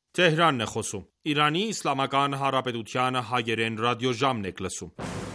Թեհրանն է խոսում։ Իրանի Իսլամական Հանրապետության հայերեն ռադիոժամն եք լսում։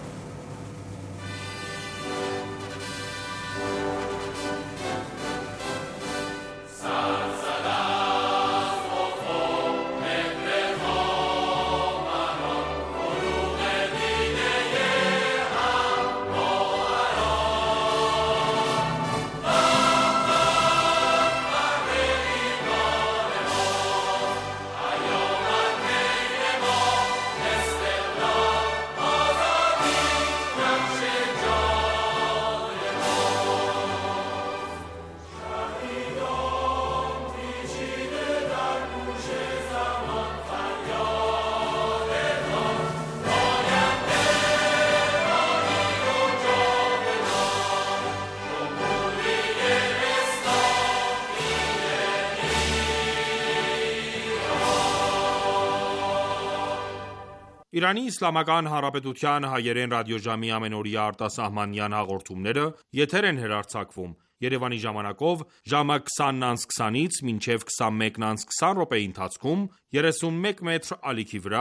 Իրանի Իսլամական Հանրապետության հայերեն ռադիոժամի ամենօրյա արտասահմանյան հաղորդումները եթեր են հեռարձակվում Երևանի ժամանակով ժամը 20:20-ից մինչև 21:20 րոպեի ընթացքում 31 մետր ալիքի վրա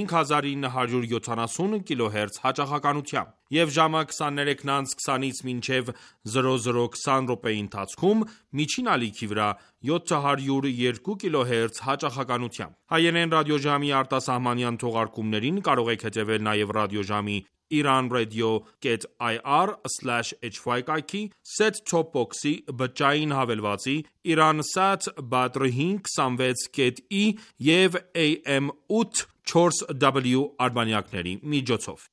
5970 կիլոհերց հաճախականությամբ և ժամը 23:20-ից մինչև 00:20 րոպեի ընթացքում միջին ալիքի վրա 702 կիլոհերց հաճախականությամբ։ Հայերեն ռադիոժամի արտասահմանյան թողարկումներին կարող եք հետևել նաև ռադիոժամի iranradio.ir/hy կայքի, set-top box-ի, բջջային հավելվածի, Iransat Badr 526.i և AM 840W արբանյակների միջոցով։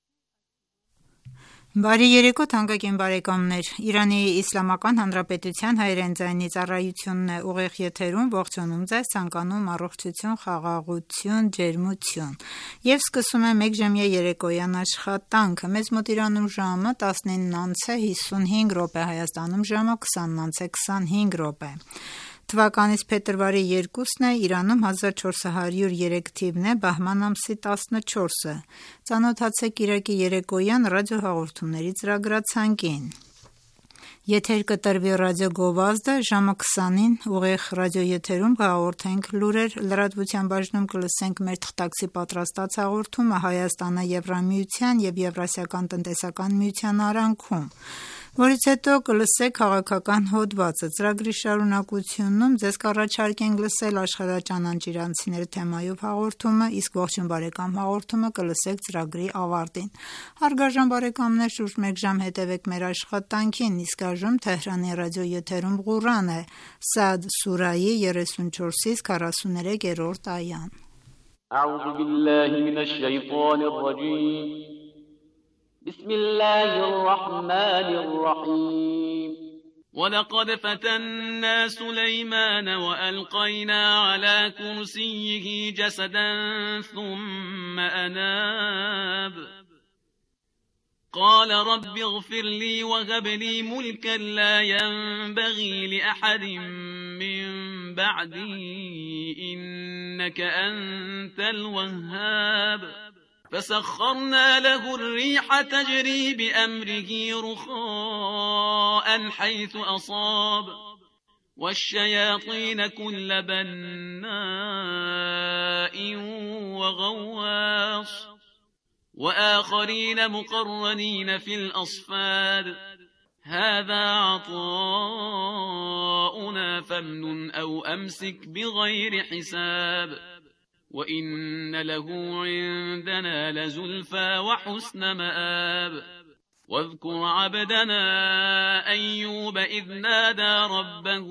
Բարի երեկո թանկագին բարեկամներ, Իրանի Իսլամական Հանրապետության հայերեն ձայնի ծառայությունն է ուղիղ եթերում ողջունում ձեզ, ցանկանում առողջություն, խաղաղություն, ջերմություն և սկսում է մեկ ժամյա երեկոյան աշխատանքը։ Մեզ մոտ Իրանում ժամը 19:55 րոպե, Հայաստանում ժամը 20:25 րոպե։ Թվականից փետրվարի 2-ն է, Իրանում 1403 թիվն է, բահման ամսի 14-ը։ Ծանոթացեք կիրակի երեկոյան ռադիոհաղորդումների ծրագրացանկին։ Եթեր կտրվի ռադիոգովազդը, ժամը 20-ին ուղիղ ռադիոեթերում կհաղորդենք լուրեր, լրատվության բաժնում կլսենք մեր թղթակցի պատրաստած հաղորդումը Հայաստանը Եվրամիության և Եվրասիական տնտեսական միության արանքում, որից հետո կլսեք քաղաքական հոդվածը։ Ծրագրի շարունակությունում ձեզ կառաջարկենք լսել աշխարհաճանաչ իրանցիներ թեմայով հաղորդումը, իսկ ողջույն բարեկամ հաղորդումը կլսեք ծրագրի ավարտին։ Հարգարժան բարեկամներ, շուրջ մեկ ժամ հետևեք մեր աշխատանքին, իսկ այժմ Թեհրանի ռադիոեթերում Ղուրան է, Սադ սուրայի 34-ից 43-րդ այան։ أعوذ بالله من الشيطان الرجيم بسم الله الرحمن الرحيم ولقد فتنا سليمان وألقينا على كرسيه جسدا ثم أناب قال رب اغفر لي وهب لي ملكا لا ينبغي لأحد من بعدي إنك أنت الوهاب فسخرنا له الريح تجري بأمره رخاء حيث أصاب والشياطين كل بناء وغواص وآخرين مقرنين في الأصفاد هذا عطاؤنا فامنن أو أمسك بغير حساب وإن له عندنا لزلفى وحسن مآب واذكر عبدنا أيوب إذ نادى ربه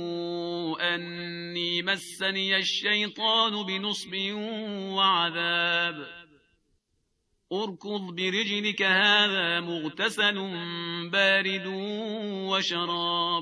أني مسني الشيطان بنصب وعذاب اركض برجلك هذا مغتسل بارد وشراب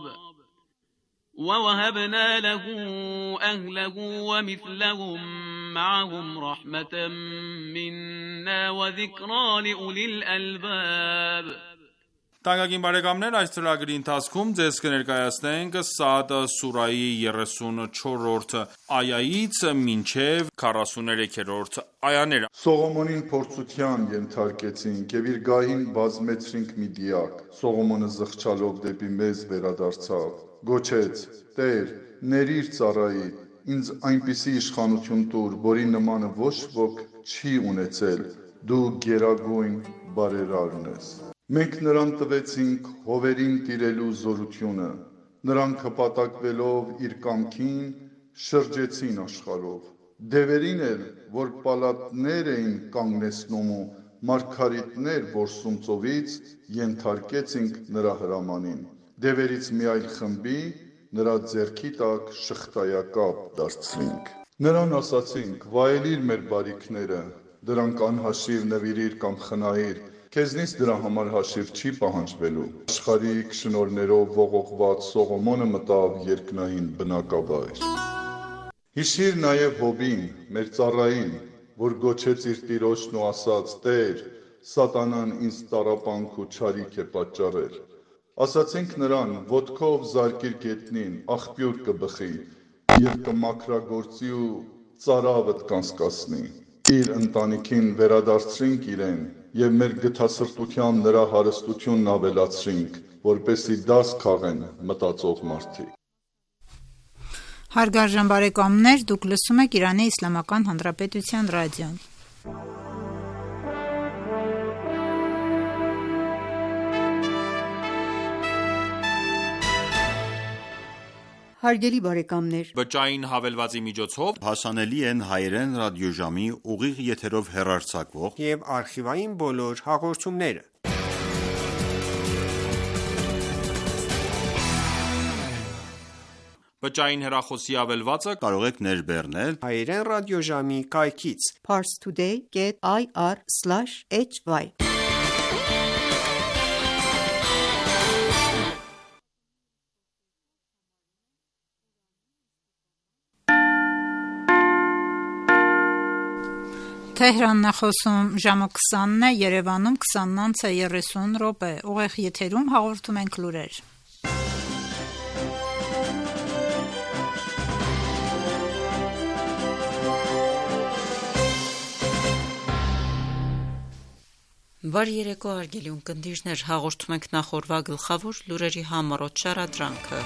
ووهبنا له أهله ومثلهم معهم رحمة منا وذكرى لأولي الألباب Տանկագին բարեկամներ, այս ծրագրի ընթացքում ձեզ կներկայացնենք Սադ սուրայի 34-րդ այայից մինչև 43-րդ այաները։ Սողոմոնին փորձության ենթարկեցինք և իր գահին բազմեցրինք մի դիակ։ Սողոմոնը զղջալով դեպի մեզ վերադարձավ, գոչեց. Տեր, ներիր ծառայիդ, ինձ այնպիսի իշխանություն տուր, որի նմանը ոչ ոք չի ունեցել, դու գերագույն բարերարն ես։ Մենք նրան տվեցինք հովերին տիրելու զորությունը, նրանք հպատակվելով իր կամքին շրջեցին աշխարհով։ Դևերին էլ, որ պալատներ էին կանգնեցնում ու մարգարիտներ որսում ծովից, ենթարկեցինք նրա հրամանին։ Դևերից մի այլ խմբի նրա ձեռքի տակ շղթայակապ դարձրինք։ Նրան ասացինք. վայելիր մեր բարիքները, դրանք անհաշիվ նվիրիր կամ խնայիր, քեզնից դրա համար հաշիվ չի պահանջվելու։ Աշխարհիկ շնորհներով ողողված Սողոմոնը մտավ երկնային բնակավայր։ Հիշիր նաև Հոբին, մեր ծառային, որ գոչեց իր տիրոջն ու ասաց. Տեր, սատանան ինձ տառապանք ու չարիք է պատճառել։ Ասացինք նրան. ոտքով զարկիր գետնին, աղբյուր կբխի և կմաքրագործի ու ծարավդ կանցկացնի։ Իր ընտանիքին վերադարձրինք իրեն և մեր գթասրտությամբ նրա հարստությունն ավելացրինք, որպեսզի դաս քաղեն մտածող մարդիկ։ Հարգարժան բարեկամներ, դուք լսում եք Իրանի Իսլամական Հանրապետության ռադիոն։ Հարգելի բարեկամներ, Բջջային հավելվածի միջոցով հասանելի են հայերեն ռադիոժամի ուղիղ եթերով հեռարձակվող եւ արխիվային բոլոր հաղորդումները։ Բջջային հեռախոսի հավելվածը կարող եք ներբեռնել Հայերեն ռադիոժամի կայքից parstoday.ir/hy Թեհրանն է խոսում ժամը 20-ն է, Երևանում 20:30 ուղիղ եթերում հաղորդում ենք լուրեր։ Բարի երեկո հարգելի ունկնդիրներ, հաղորդում ենք նախորդ գլխավոր լուրերի համառոտ շարադրանքը։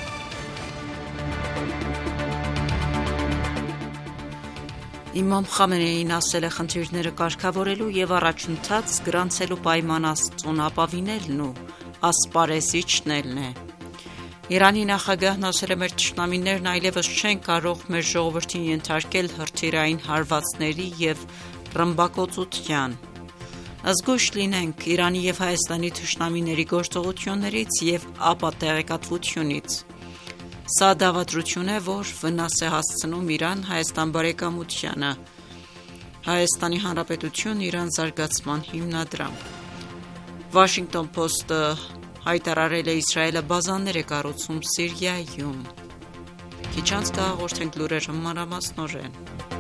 Իմամ Խամենեին ասել է խնդիրները կարգավորելու եւ առաջընթաց գրանցելու պայման Աստծուն ապավինելն ու ասպարեզիչնելն է։ Իրանի նախագահն ասել է մեր թշնամիներն այլևս չեն կարող մեր ժողովրդին ենթարկել հրթիռային հարվածների եւ ռմբակոծության։ Զգույշ լինենք Իրանի եւ Հայաստանի թշնամիների գործողություններից եւ ապատեղեկատվությունից։ Սա դավադրություն է, որ վնաս է հասցնում Իրան-Հայաստան բարեկամությանը։ Հայաստանի Հանրապետություն Իրան զարգացման հիմնադրամ։ Washington Post-ը հայտարարել է Իսրայելը բազաներ է կառուցում Սիրիայում։ Քիչ անց կհաղորդենք լուրերը մանրամասնորեն։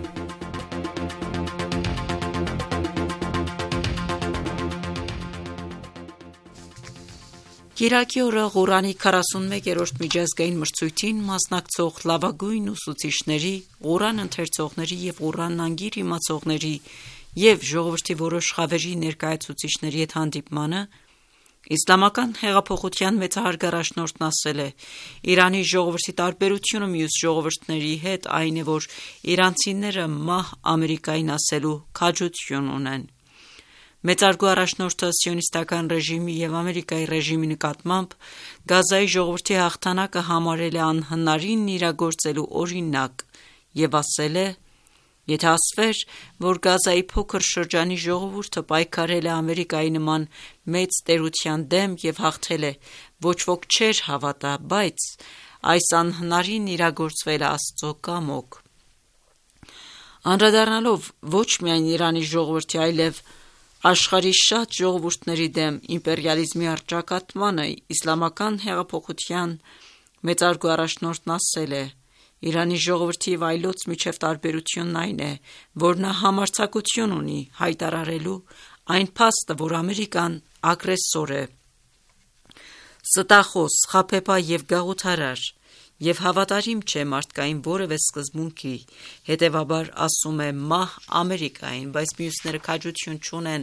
Կիրակի օրը Ղուրանի 41-րդ միջազգային մրցույթին մասնակցող լավագույն ուսուցիչների, Ղուրան ընթերցողների եւ Ղուրանն անգիր իմացողների եւ ժողովրդի որոշ խավերի ներկայացուցիչների հետ հանդիպմանը Իսլամական հեղափոխության մեծահարգ առաջնորդն ասել է. Իրանի ժողովրդի տարբերությունը մյուս ժողովուրդների հետ այն է, որ իրանցիները մահ Ամերիկային ասելու քաջություն ունեն։ Մեծարգո առաջնորդը սիոնիստական ռեժիմի եւ Ամերիկայի ռեժիմի նկատմամբ Գազայի ժողովրդի հաղթանակը համարել է անհնարին իրագործելու օրինակ եւ ասել է. Եթե ասվեր, որ Գազայի փոքր շրջանի ժողովուրդը պայքարել է Ամերիկայի նման մեծ տերության դեմ եւ հաղթել է, ոչ ոք չէր հավատա, բայց այս անհնարին իրագործվել է Աստծո կամոք։ Անդրադառնալով ոչ միայն Իրանի ժողովրդի, այլև աշխարհի շատ ժողովուրդների դեմ իմպերիալիզմի առճակատմանը իսլամական հեղափոխության մեծարգո առաջնորդն ասել է. Իրանի ժողովրդի եւ այլոց միջև տարբերությունն այն է, որ նա համարձակություն ունի հայտարարելու այն փաստը, որ Ամերիկան ագրեսոր է, ստախոս, խաբեբա եւ գաղութարար եւ հավատարիմ չէ մարդկային որևէ սկզբունքի, հետեւաբար ասում է մահ Ամերիկային, բայց մյուսները քաջություն չունեն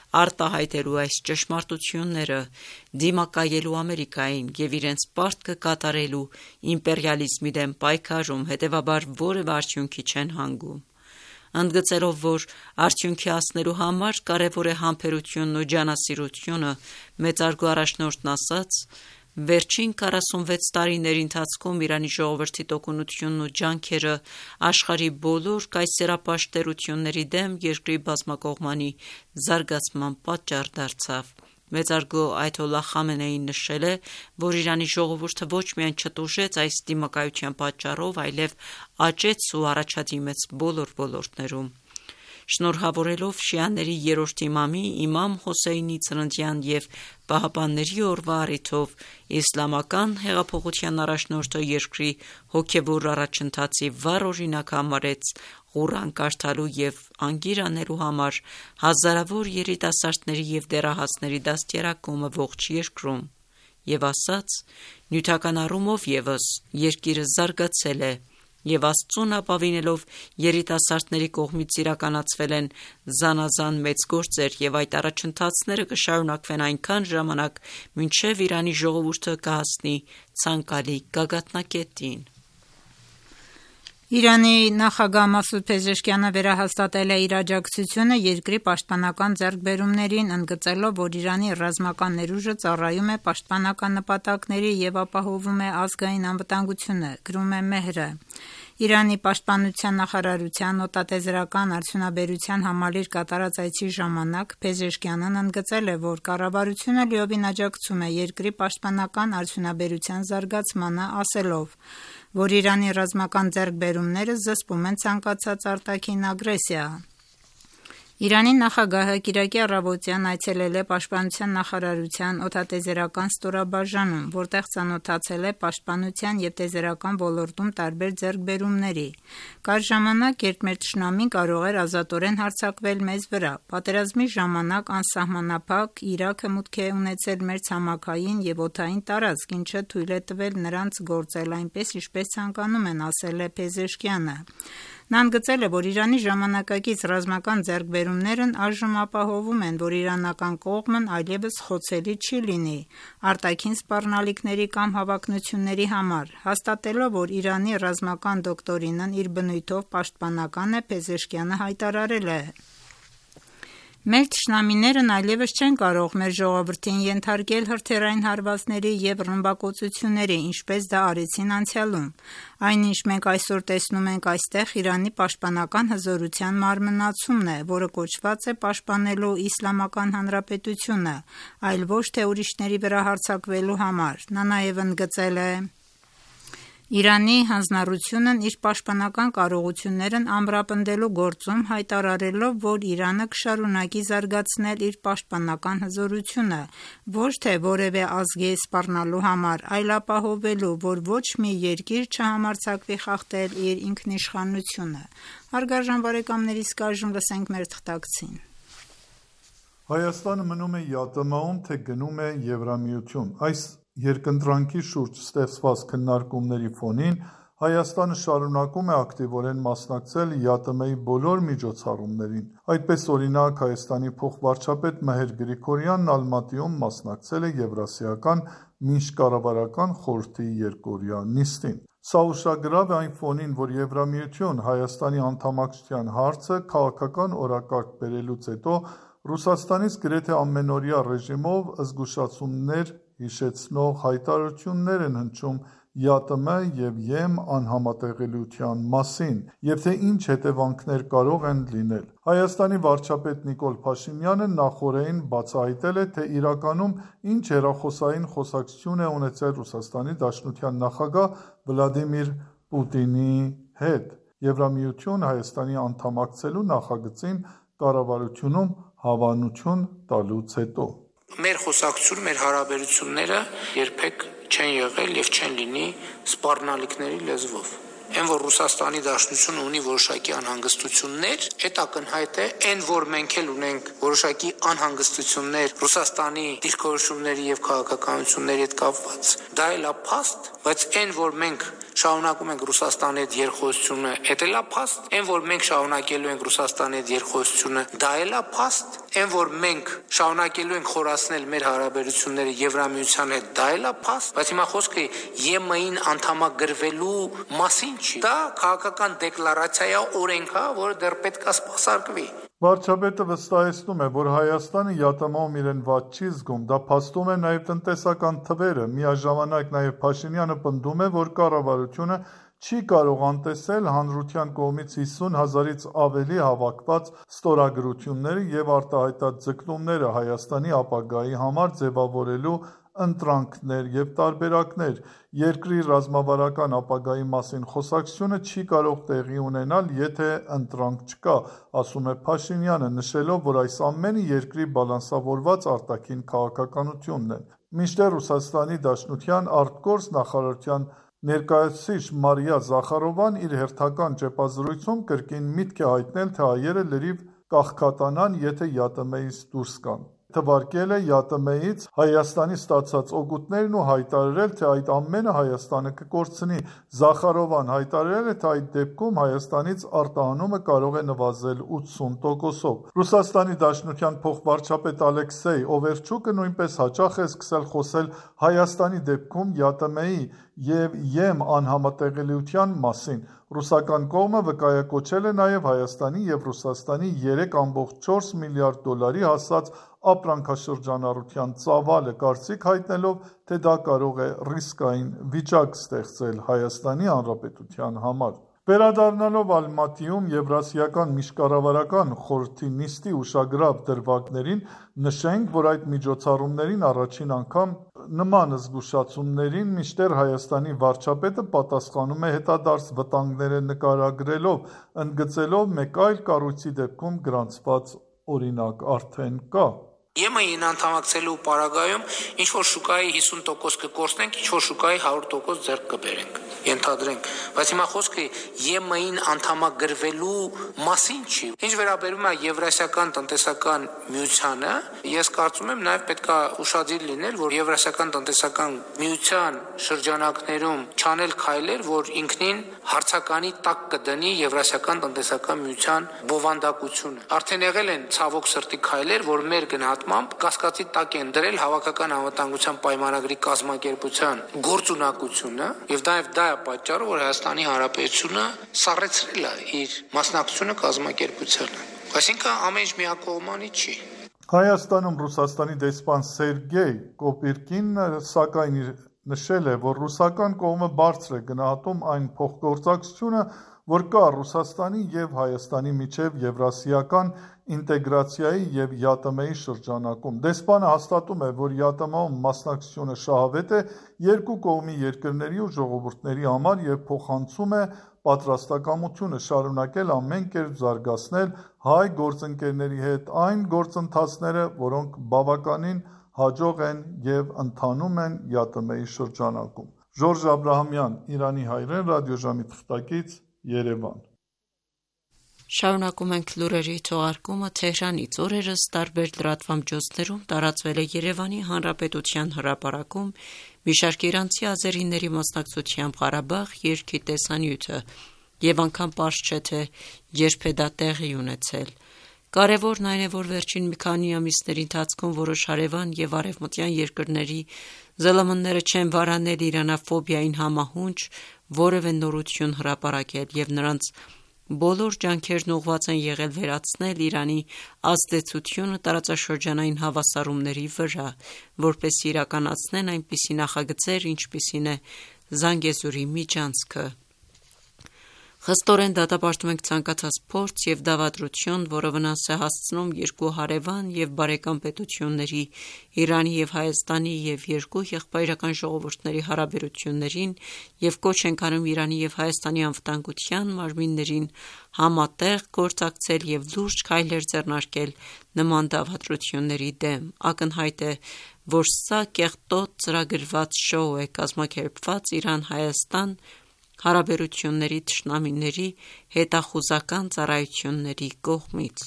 արտահայտելու այս ճշմարտությունները, դիմակայելու Ամերիկային և իրենց պարտքը կատարելու իմպերիալիզմի դեմ պայքարում, հետևաբար որևէ արդյունքի չեն հանգում։ Ընդգծելով, որ արդյունքի հասնելու համար կարևոր է համբերությունն ու ջանասիրությունը, մեծարգո առաջնորդն ասաց. «Վերջին 46 տարիների ընթացքում Իրանի ժողովրդի տոկունությունն ու ջանքերը աշխարհի բոլոր կայսերապաշտ տերությունների դեմ երկրի բազմակողմանի զարգացման պատճառ դարձավ»։ Մեծարգո այաթոլլահ Խամենեին նշել է, որ Իրանի ժողովուրդը ոչ միայն չտուժեց այս դիմակայության պատճառով, այլև աճեց ու առաջադիմեց բոլոր ոլորտներում։ Շնորհավորելով շիաների երրորդ իմամի իմամ Հոսեյնի ծննդյան և Պահապանների օրվա առիթով իսլամական հեղափոխության առաջնորդը երկրի հոգևոր առաջընթացի վառ օրինակ համարեց Ղուրան կարդալու և անգիր անելու համար հազարավոր երիտասարդների և դեռահասների դաստիարակումը ողջ երկրում և ասաց. «Նյութական առումով ևս երկիրը զարգացել է և Աստծուն ապավինելով երիտասարդների կողմից իրականացվել են զանազան մեծ գործեր և այդ առաջընթացները կշարունակվեն այնքան ժամանակ, մինչև Իրանի ժողովուրդը կհասնի ցանկալի գագաթնակետին»։ Իրանի նախագահ Մասուդ Փեզեշքյանը վերահաստատել է իր աջակցությունը երկրի պաշտպանական ձեռքբերումներին, ընդգծելով, որ Իրանի ռազմական ներուժը ծառայում է պաշտպանական նպատակների և ապահովում է ազգային անվտանգությունը, գրում է Մեհրը։ Իրանի պաշտպանության նախարարության օդատիեզերական արդյունաբերության համալիր կատարած այցի ժամանակ Փեզեշքյանն ընդգծել է, որ կառավարությունը լիովին աջակցում է երկրի պաշտպանական արդյունաբերության զարգացմանը, ասելով, որ Իրանի ռազմական ձեռքբերումները զսպում են ցանկացած արտաքին ագրեսիա։ Իրանի նախագահը կիրակի առավոտյան այցելել է Պաշտպանության նախարարության օդատիեզերական ստորաբաժանում, որտեղ ծանոթացել է պաշտպանության և տիեզերական ոլորտում տարբեր ձեռքբերումների։ Կար ժամանակ, երբ մեր թշնամին կարող էր ազատորեն հարձակվել մեզ վրա։ Պատերազմի ժամանակ անսահմանափակ Իրաքը մուտք է ունեցել մեր ցամաքային և օդային տարածք, ինչը թույլ է տվել նրանց գործել այնպես, ինչպես ցանկանում են, ասել է Փեզեշքյանը։ Նա ընդգծել է, որ Իրանի ժամանակակից ռազմական ձեռքբերումներն այժմ ապահովում են, որ իրանական կողմն այլևս խոցելի չի լինի արտաքին սպառնալիքների կամ հավակնությունների համար։ Հաստատելով, որ Իրանի ռազմական դոկտրինն իր բնույթով պաշտպանական է, Փեզեշքյանը հայտարարել է. «Մեր թշնամիներն այլևս չեն կարող մեր ժողովրդին ենթարկել հրթիռային հարվածների և ռմբակոծությունների, ինչպես դա արեցին անցյալում։ Այն, ինչ մենք այսօր տեսնում ենք այստեղ, Իրանի պաշտպանական հզորության մարմնացումն է, որը կոչված է պաշտպանելու Իսլամական Հանրապետությունը, այլ ոչ թե ուրիշների վրա հարձակվելու համար»։ Նա նաև ընդգծել է. «Իրանի հանձնառությունն իր պաշտպանական կարողություններն ամրապնդելու գործում, հայտարարելով, որ Իրանը կշարունակի զարգացնել իր պաշտպանական հզորությունը ոչ թե որևէ ազգի սպառնալու համար, այլ ապահովելու, որ ոչ մի երկիր չհամարձակվի խախտել իր ինքնիշխանությունը»։ Հարգարժան բարեկամներ, իսկ այժմ լսենք մեր թղթակցին։ Հայաստանը մնում է ԵԱՏՄ-ում, թե գնում է Եվրամիություն։ Այս երկընտրանքի շուրջ ստեղծված քննարկումների ֆոնին Հայաստանը շարունակում է ակտիվորեն մասնակցել ԵԱՏՄ-ի բոլոր միջոցառումներին։ Այդպես, օրինակ, Հայաստանի փոխվարչապետ Մհեր Գրիգորյանն Ալմատիում մասնակցել է Եվրասիական միջկառավարական խորհրդի երկօրյա նիստին։ Սա ուշագրավ է այն ֆոնին, որ Եվրամիություն Հայաստանի անդամակցության հարցը քաղաքական օրակարգ բերելուց հետո Ռուսաստանից գրեթե ամենօրյա ռեժիմով զգուշացումներ հիշեցնող հայտարարություններ են հնչում ԵԱՏՄ և ԵՄ անհամատեղելիության մասին և թե ինչ հետևանքներ կարող են լինել։ Հայաստանի վարչապետ Նիկոլ Փաշինյանը նախօրեին բացահայտել է, թե իրականում ինչ հեռախոսային խոսակցություն է ունեցել Ռուսաստանի Դաշնության նախագահ Վլադիմիր Պուտինի հետ Եվրամիություն Հայաստանի անդամակցելու նախագծին կառավարությունում հավանություն տալուց հետո։ Մեր խոսակցությունը, մեր հարաբերությունները երբեք չեն եղել և չեն լինի սպառնալիքների լեզվով։ այն որ Ռուսաստանի Դաշնությունը ունի որոշակի անհանգստություններ, այդ ակնհայտ է, այն որ մենք էլ ունենք որոշակի անհանգստություններ Ռուսաստանի դիրքորոշումների եւ քաղաքականությունների հետ կապված, դա էլ է փաստ, բայց այն որ մենք շարունակում ենք Ռուսաստանի հետ երկխոսությունը, դա էլ է փաստ, այն որ մենք շարունակելու ենք Ռուսաստանի հետ երկխոսությունը, դա էլ է փաստ, այն որ մենք շարունակելու ենք խորացնել մեր հարաբերությունները Եվրամիության հետ, դա էլ է փաստ, բայց հիմա խոսքը ԵՄ-ին անդամագրվելու մասին չի։ Դա քաղաքական դեկլարացիա է, օրենք է, որը դեռ պետք է սպասարկվի։ Վարչապետը վստահեցնում է, որ Հայաստանը ԵԱՏՄ-ում իրեն վատ չի զգում, դա փաստում է նաև տնտեսական թվերը, միաժամանակ նաև Փաշինյանը պնդում է, որ կառավարությունը չի կարող անտեսել հանրության կողմից 50,000-ից ավելի հավաքված ստորագրությունները և արտահայտած ձգտումները Հայաստանի ապագայի համար ձևավորելու ընտրանքներ և տարբերակներ, երկրի ռազմավարական ապագայի մասին խոսակցությունը չի կարող տեղի ունենալ, եթե ընտրանք չկա, ասում է Փաշինյանը, նշելով, որ այս ամենը երկրի բալանսավորված արտաքին քաղաքականությունն է։ Մինչդեռ Ռուսաստանի Դաշնության ԱՐՏԿՈՐՍ նախարարության ներկայացուցիչ Մարիա Զախարովան իր հերթական ճեպազրույցում կրկին միտք է հայտնել, թե հայերը լրիվ կաղքատանան, եթե ԵԱՏՄ-ից դուրս գան։ Թվարկել է ԵԱՏՄ-ից Հայաստանի ստացած օգուտներն ու հայտարարել, թե այդ ամենը Հայաստանը կկորցնի։ Զախարովան հայտարարել է, թե այդ դեպքում Հայաստանից արտահանումը կարող է նվազել 80%-ով։ Ռուսաստանի Դաշնության փոխվարչապետ Ալեքսեյ Օվերչուկը նույնպես հաճախ է սկսել խոսել Հայաստանի դեպքում ԵԱՏՄ-ի և ԵՄ անհամատեղելիության մասին։ Ռուսական կողմը վկայակոչել է նաև Հայաստանի և Ռուսաստանի 3,4 միլիարդ դոլարի հասած ապրանքաշրջանառության ծավալը, կարծիք հայտնելով, թե դա կարող է ռիսկային վիճակ ստեղծել Հայաստանի Հանրապետության համար։ Վերադառնալով Ալմատիում Եվրասիական միջկառավարական խորհրդի նիստի ուշագրավ դրվագներին, նշենք, որ այդ միջոցառումներին առաջին անգամ նման զգուշացումներին մինչդեռ Հայաստանի վարչապետը պատասխանում է հետադարձ վտանգները նկարագրելով, ընդգծելով մեկ այլ կառույցի դեպքում գրանցված օրինակ արդեն կա։ ԵՄ-ին անդամակցելու պարագայում ինչ-որ շուկայի 50% կկորցնենք, ինչ-որ շուկայի 100% ձեռք կբերենք, ենթադրենք, բայց հիմա խոսքը ԵՄ-ին անդամագրվելու մասին չի։ Ինչ վերաբերում է Եվրասիական տնտեսական միությանը, ես կարծում եմ նաև պետք է ուշադիր լինել, որ Եվրասիական տնտեսական միության շրջանակներում չանել քայլեր, որ ինքնին հարցականի տակ կդնի Եվրասիական տնտեսական միության բովանդակությունը։ Արդեն եղել են ցավոք սրտի քայլեր, որ մեր գնահատմամբ կասկածի տակ են դրել հավաքական անվտանգության պայմանագրի կազմակերպության գործունակությունը, եւ դա է պատճառը, որ Հայաստանի Հանրապետությունը սառեցրել է իր մասնակցությունը կազմակերպությանը։ Այսինքն ամեն ինչ միակողմանի չի։ Հայաստանում Ռուսաստանի դեսպան Սերգեյ Կոպիրկինը սակայն նշել է, որ ռուսական կողմը բարձր է գնահատում այն փոխգործակցությունը, որ կա Ռուսաստանի և Հայաստանի միջև եվրասիական ինտեգրացիայի և ԵԱՏՄ-ի շրջանակում։ Դեսպանը հաստատում է, որ ԵԱՏՄ-ում մասնակցությունը շահավետ է երկու կողմի երկրների ու ժողովուրդների համար և փոխանցում է պատրաստակամությունը շարունակել ամեն կերպ զարգացնել հայ գործընկերների հետ այն գործընթացները, որոնք բավականին հաջող են և ընթանում են ԵԱՏՄ-ի շրջանակում։ Ժորժ Աբրահամյան, Իրանի հայրեն, ռադիոժամի թղթակից, Երևան։ Շարունակում ենք լուրերի թողարկումը Թեհրանից։ Օրերս տարբեր լրատվամիջոցներում տարածվել է Երևանի Հանրապետության հրապարակում մի շարք իրանցի ազերիների մասնակցությամբ Ղարաբաղ երգի տեսանյութը, եւ անգամ պարզ չէ, թե երբ է դա տեղի ունեցել։ Կարևորն այն է, որ վերջին մի քանի ամիսների ընթացքում որոշ հարևան եւ արևմտյան երկրների ԶԼՄ-ները չեն վարանել իրանաֆոբիային համահունչ որևէ նորություն հրապարակել եւ նրանց բոլոր ջանքերն ուղղված են եղել վերացնել Իրանի ազդեցությունը տարածաշրջանային հավասարումների վրա, որպեսզի իրականացնեն այնպիսի նախագծեր, ինչպիսին է Զանգեզուրի միջանցքը։ Խստորեն դատապարտում ենք ցանկացած փորձ եւ դավադրություն, որը վնաս է հասցնում երկու հարևան եւ բարեկամ պետությունների Իրանի եւ Հայաստանի եւ երկու եղբայրական ժողովուրդների հարաբերություններին եւ կոչ ենք անում Իրանի եւ Հայաստանի անվտանգության մարմիններին համատեղ գործակցել եւ լուրջ քայլեր ձեռնարկել նման դավադրությունների դեմ։ Ակնհայտ է, որ սա կեղտոտ ծրագրված շոու է կազմակերպված Իրան-Հայաստան հարաբերությունների թշնամիների հետախուզական ծառայությունների կողմից։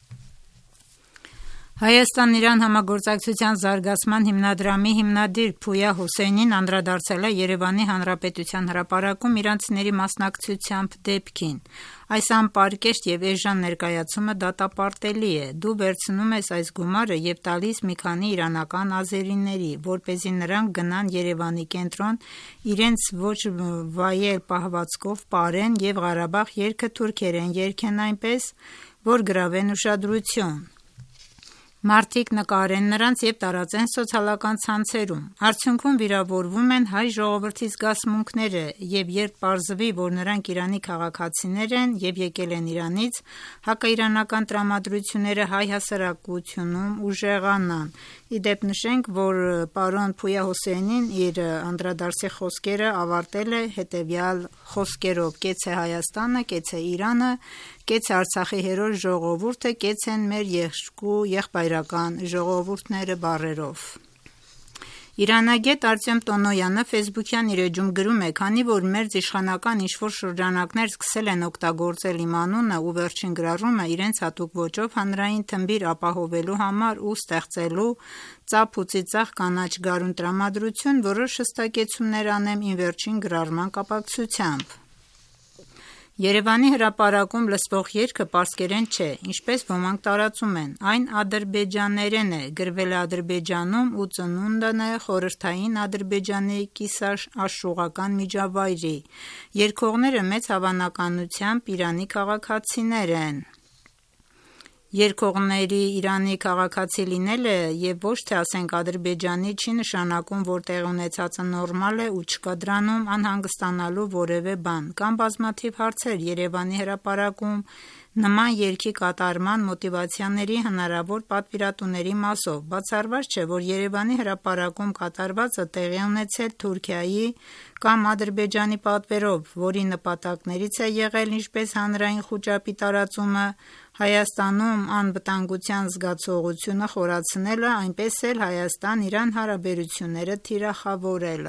Հայաստան-Իրան համագործակցության զարգացման հիմնադրամի հիմնադիր Փույա Հուսեյնին անդրադարձել է Երևանի Հանրապետության հրապարակում իրանցիների մասնակցությամբ դեպքին։ Այս անպարկեշտ եւ էժան ներկայացումը դատապարտելի է։ Դու վերցնում ես այս գումարը եւ տալիս մի քանի իրանական ազերիների, որպեսզի նրանք գնան Երևանի կենտրոն, իրենց ոչ վայել պահվածքով պարեն եւ Ղարաբաղ երգը թուրքերեն երգեն այնպես, որ գրավեն ուշադրություն։ Մարդիկ նկարեն նրանց եւ տարածեն սոցիալական ցանցերում։ Արդյունքում վիրավորվում են հայ ժողովրդի զգացմունքները եւ երբ պարզվի, որ նրանք Իրանի քաղաքացիներ են եւ եկել են Իրանից, հակաիրանական տրամադրությունները հայ հասարակությունում ուժեղանան։ Իդեպ նշենք, որ պարոն Փույա Հուսեյնին իր անդրադարձի խոսքերը ավարտել է հետեւյալ խոսքերով. «Կեցե Հայաստանը, կեցե Իրանը, կեցե Արցախի հերոս ժողովուրդը, կեցեն մեր երկու եղբայրական ժողովուրդները» բառերով։ Իրանագետ Արտյոմ Տոնոյանը ֆեյսբուքյան իր էջում գրում է. «Քանի որ մերձ իշխանական ինչ-որ շրջանակներ սկսել են օգտագործել իմ անունը ու վերջին գրառումը իրենց հատուկ ոճով հանրային թմբիր ապահովելու համար ու ստեղծելու ծափ ու ծիծաղ կանաչ գարուն տրամադրություն, որոշ հստակեցումներ անեմ իմ վերջին գրառման կապակցությամբ։ Երևանի հրապարակում լսվող երգը պարսկերեն չէ, ինչպես ոմանք տարածում են, այն ադրբեջաներեն է, գրվել է Ադրբեջանում ու ծնունդն է խորհրդային Ադրբեջանի կիսաաշխուղական միջավայրի։ Երգողները մեծ հավանականությամբ Իրանի քաղաքացիներ են։ Երգողների Իրանի քաղաքացի լինելը եւ ոչ թե ասենք Ադրբեջանի չի նշանակում, որ տեղի ունեցածը նորմալ է ու չկա դրանում անհանգստանալու որևէ բան։ Կան բազմաթիվ հարցեր Երևանի հրապարակում նման երգի կատարման մոտիվացիաների հնարավոր պատվիրատուների մասով։ Բացառված չէ, որ Երևանի հրապարակում կատարվածը տեղի ունեցել Թուրքիայի կամ Ադրբեջանի պատվերով, որի նպատակներից է եղել ինչպես հանրային խուճապի տարածումը, Հայաստանում անվտանգության զգացողությունը խորացնելը, այնպես էլ Հայաստան-Իրան հարաբերությունները թիրախավորելը։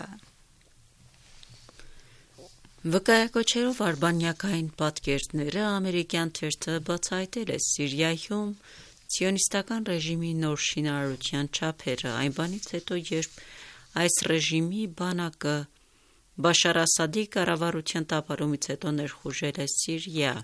Վկայակոչերով արբանյակային պատկերները ամերիկյան թերթը բացահայտել է Սիրիայում սիոնիստական ռեժիմի նոր շինարարության չափերը, այն բանից հետո, երբ այս ռեժիմի բանակը Բաշար Ասադի կառավարության տապալումից հետո ներխուժել է Սիրիա։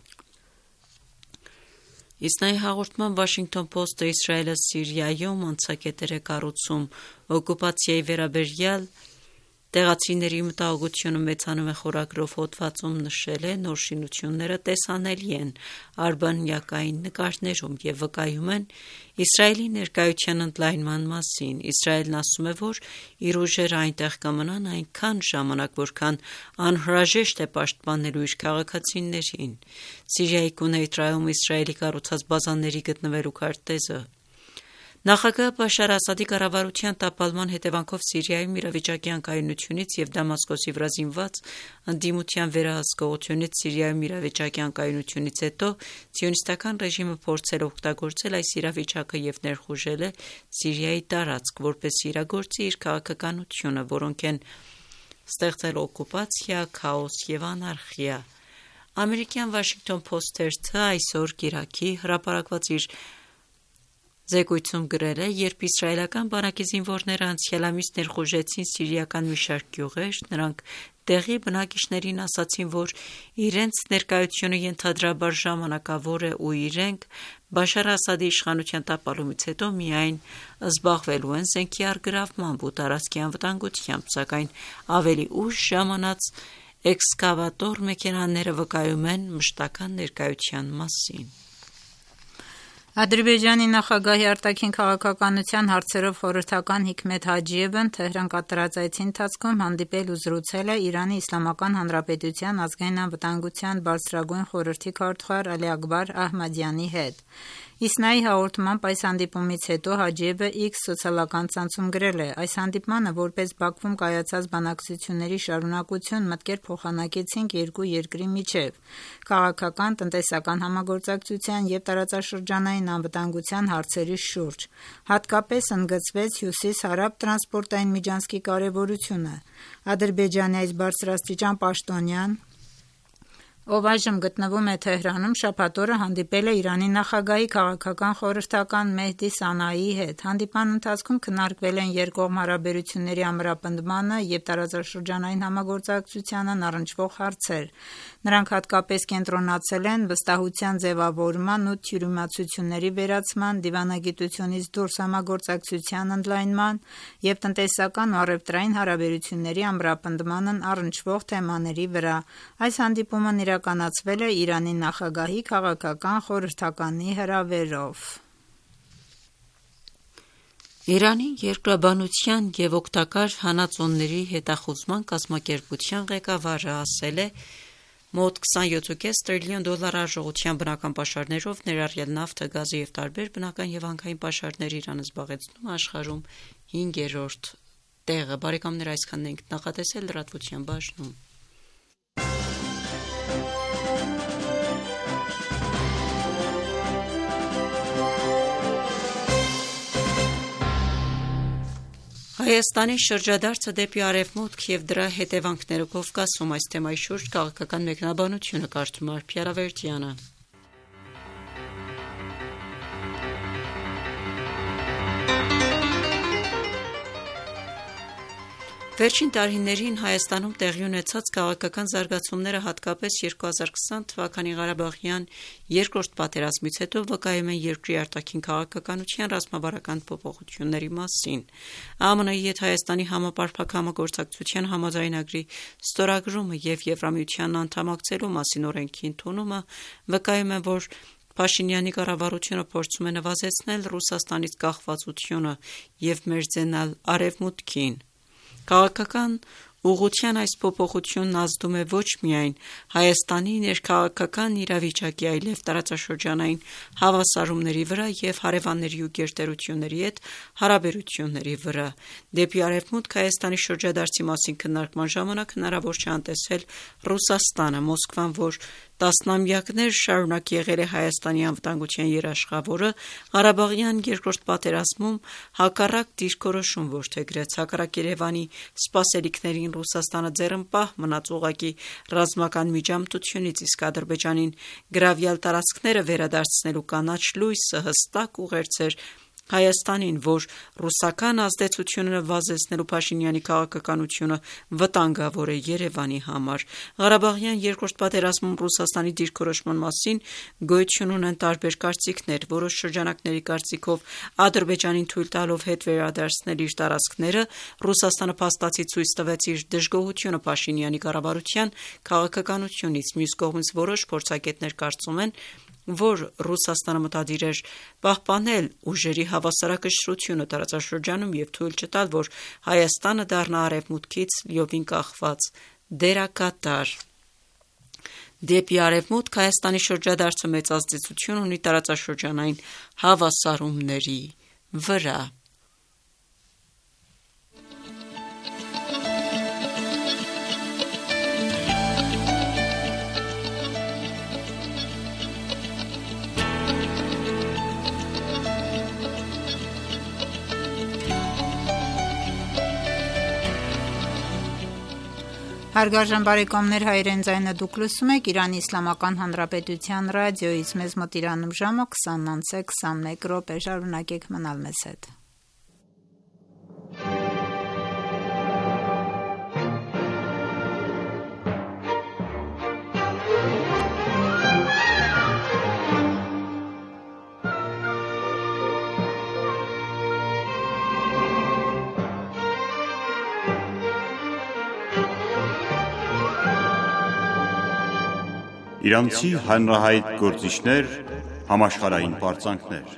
Իսնայի հաղորդման Washington Post-ը Իսրայելը Սիրիայում անցակետեր է կառուցում օկուպացիայի վերաբերյալ տեղացիների մտահոգությունը մեծանում է խորագրով հոդվածում նշել է նոր շինությունները տեսանելի են արբանյակային նկարներում եւ վկայում են Իսրայելի ներկայության ընդլայնման մասին։ Իսրայելն ասում է, որ իր ուժերը այնտեղ կմնան այնքան ժամանակ, որքան անհրաժեշտ է պաշտպանելու իր քաղաքացիներին։ Սիրիայի Կունեյտրայում Իսրայելի կառուցած բազաների գտնվելու քարտեզը Նախագահ Բաշար Ասադի կառավարության տապալման հետևանքով Սիրիայում իրավիճակի անկայունությունից եւ Դամասկոսի վրա զինված ընդդիմության վերահսկողությունից Սիրիայում իրավիճակի անկայունությունից հետո սիոնիստական ռեժիմը փորձել օգտագործել այս իրավիճակը եւ ներխուժել է Սիրիայի տարածք, որպեսզի իրագործի իր քաղաքականությունը, որոնք են ստեղծել օկուպացիա, քաոս եւ անարխիա։ Ամերիկյան Washington Post թերթը այսօր Իրաքի հրապարակված իր Զեկույցում գրել է, երբ իսրայելական բանակի զինվորները անցյալ ամիս ներխուժեցին սիրիական մի շարք գյուղեր, նրանք տեղի բնակիչներին ասացին, որ իրենց ներկայությունը ենթադրաբար ժամանակավոր է ու իրենք Բաշար Ասադի իշխանության տապալումից հետո միայն զբաղվելու են զենքի առգրավմամբ ու տարածքի անվտանգությամբ, սակայն ավելի ուշ ժամանած էքսկավատոր մեքենաները վկայում են մշտական ներկայության մասին։ Ադրբեջանի նախագահի արտաքին քաղաքականության հարցերով խորհրդական Հիկմետ Հաջիևն Թեհրան կատարած այցի ընթացքում հանդիպել ու զրուցել է Իրանի Իսլամական Հանրապետության ազգային անվտանգության բարձրագույն խորհրդի քարտուղար Ալի Ակբար Ահմադյանի հետ։ Իսնայի հաղորդմամբ այս հանդիպումից հետո Հաջիևը X սոցիալական ցանցում գրել է. «Այս հանդիպմանը որպես Բաքվում կայացած բանակցությունների շարունակություն մտքեր փոխանակեցինք երկու երկրի միջև քաղաքական, տնտեսական համագործակցության եւ տարածաշրջանային անվտանգության հարցերի շուրջ։ Հատկապես ընդգծվեց հյուսիս-հարավ տրանսպորտային միջանցքի կարեւորությունը։ Ադրբեջանի այս բարձրաստիճան պաշտոնյան ով այժմ գտնվում է Թեհրանում, շաբաթ օրը հանդիպել է Իրանի նախագահի քաղաքական խորհրդական Մեհդի Սանայի հետ։ Հանդիպման ընթացքում քննարկվել են երկկողմ հարաբերությունների ամրապնդմանը և տարածաշրջանային համագործակցությանն առնչվող հարցեր։ Նրանք հատկապես կենտրոնացել են վստահության ձևավորման ու թյուրիմացությունների վերացման, դիվանագիտությունից դուրս համագործակցության ընդլայնման և տնտեսական ու առևտրային հարաբերությունների ամրապնդմանն առնչվող թեմաների վրա։ Այս հանդիպումն իրականացվել է Իրանի նախագահի քաղաքական խորհրդականի հրավերով։ Իրանի երկրաբանության և օգտակար հանածոների հետախուզման կազմակերպության ղեկավարը ասել է, մոտ 27.5 տրիլիոն դոլար արժողությամբ բնական պաշարներով, ներառյալ նավթը, գազը և տարբեր բնական և հանքային պաշարներ, Իրանը զբաղեցնում է աշխարհում 5-րդ տեղը։ Բարեկամներ, այսքանն ենք նախատեսել լրատվության բաժնում։ Հայաստանի շրջադարձը դեպի արևմուտք և դրա հետևանքները Կովկասում, այս թեմայի շուրջ քաղաքական մեկնաբանությունը կարդում է Արփի Արավերդյանը։ Վերջին տարիներին Հայաստանում տեղի ունեցած քաղաքական զարգացումները, հատկապես 2020 թվականի Ղարաբաղյան երկրորդ պատերազմից հետո, վկայում են երկրի արտաքին քաղաքականության ռազմավարական փոփոխությունների մասին։ ԱՄՆ-ի հետ Հայաստանի համապարփակ համագործակցության համաձայնագրի ստորագրումը և Եվրամիությանն անդամակցելու մասին օրենքի ընդունումը վկայում են, որ Փաշինյանի կառավարությունը փորձում է նվազեցնել Ռուսաստանից կախվածությունը և մերձենալ Արևմուտքին։ Քաղաքական ուղղության այս փոփոխությունն ազդում է ոչ միայն Հայաստանի ներքաղաքական իրավիճակի, այլև տարածաշրջանային հավասարումների վրա և հարևանների ու գերտերությունների հետ հարաբերությունների վրա։ Դեպի արևմուտք Հայաստանի շրջադարձի մասին քննարկման ժամանակ հնարավոր չէ անտեսել Ռուսաստանը։ Մոսկվան, որ տասնամյակներ շարունակ եղել է Հայաստանի անվտանգության երաշխավորը, Ղարաբաղյան երկրորդ պատերազմում հակառակ դիրքորոշում որդեգրեց։ Հակառակ Երևանի սպասելիքներին Ռուսաստանը ձեռնպահ մնաց ուղղակի ռազմական միջամտությունից, իսկ Ադրբեջանին գրավյալ տարածքները վերադարձնելու կանաչ լույսը հստակ ուղերձ էր Հայաստանին, որ ռուսական ազդեցությունը նվազեցնելու Փաշինյանի քաղաքականությունը վտանգավոր է Երևանի համար։ Ղարաբաղյան երկրորդ պատերազմում Ռուսաստանի դիրքորոշման մասին գոյություն ունեն տարբեր կարծիքներ։ Որոշ շրջանակների կարծիքով Ադրբեջանին թույլ տալով հետ վերադարձնել իր տարածքները, Ռուսաստանը փաստացի ցույց տվեց իր դժգոհությունը Փաշինյանի կառավարության քաղաքականությունից։ Մյուս կողմից որոշ փորձագետներ կարծում են, որ Ռուսաստանը մտադիր էր պահպանել ուժերի հավասարակշռությունը տարածաշրջանում և թույլ չտալ, որ Հայաստանը դառնա արևմուտքից լիովին կախված դերակատար։ Դեպի արևմուտք Հայաստանի շրջադարձը մեծ ազդեցություն ունի տարածաշրջանային հավասարումների վրա։ Հարգարժան բարեկամներ, հայրեն ձայնը դուք լսում եք Իրանի Իսլամական Հանրապետության ռադիոից, մեզ մոտ Իրանում ժամը 20:21 րոպե, շարունակեք մնալ մեզ հետ։ Իրանցի հանրահայտ գործիչներ, համաշխարհային պարծանքներ։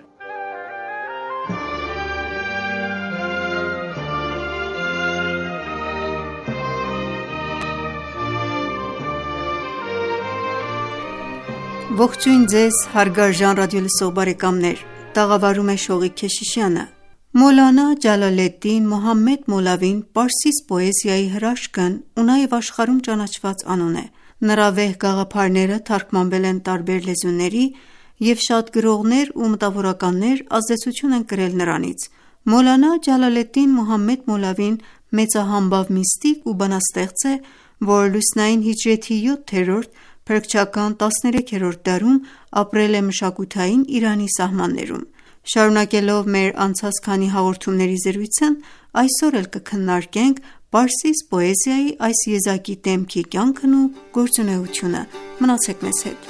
Ողջույն ձեզ, հարգարժան ռադիոլսող բարեկամներ, տաղավարում է Շողիկ Քեշիշյանը։ Մոլանա Ջալալեդդին Մոհամմեդ Մոլավին պարսից պոեզիայի հրաշքն ու նաև աշխարհում ճանաչված անուն է։ Նրա վեհ գաղափարները թարգմանվել են տարբեր լեզուների և շատ գրողներ ու մտավորականներ ազդեցություն են կրել նրանից։ Մոլանա Ջալալեդդին Մոհամմեդ Մոլավին մեծահամբավ միստիկ ու բանաստեղծ է, որ լուսնային հիջրեթի 7-րդ Փրկչական 13-րդ դարում ապրել է մշակութային Իրանի սահմաններում։ Շարունակելով մեր անցած քանի հաղորդումների զրույցն, այսօր էլ կքննարկենք պարսից պոեզիայի այս եզակի դեմքի կյանքն ու գործունեությունը։ Մնացեք մեզ հետ։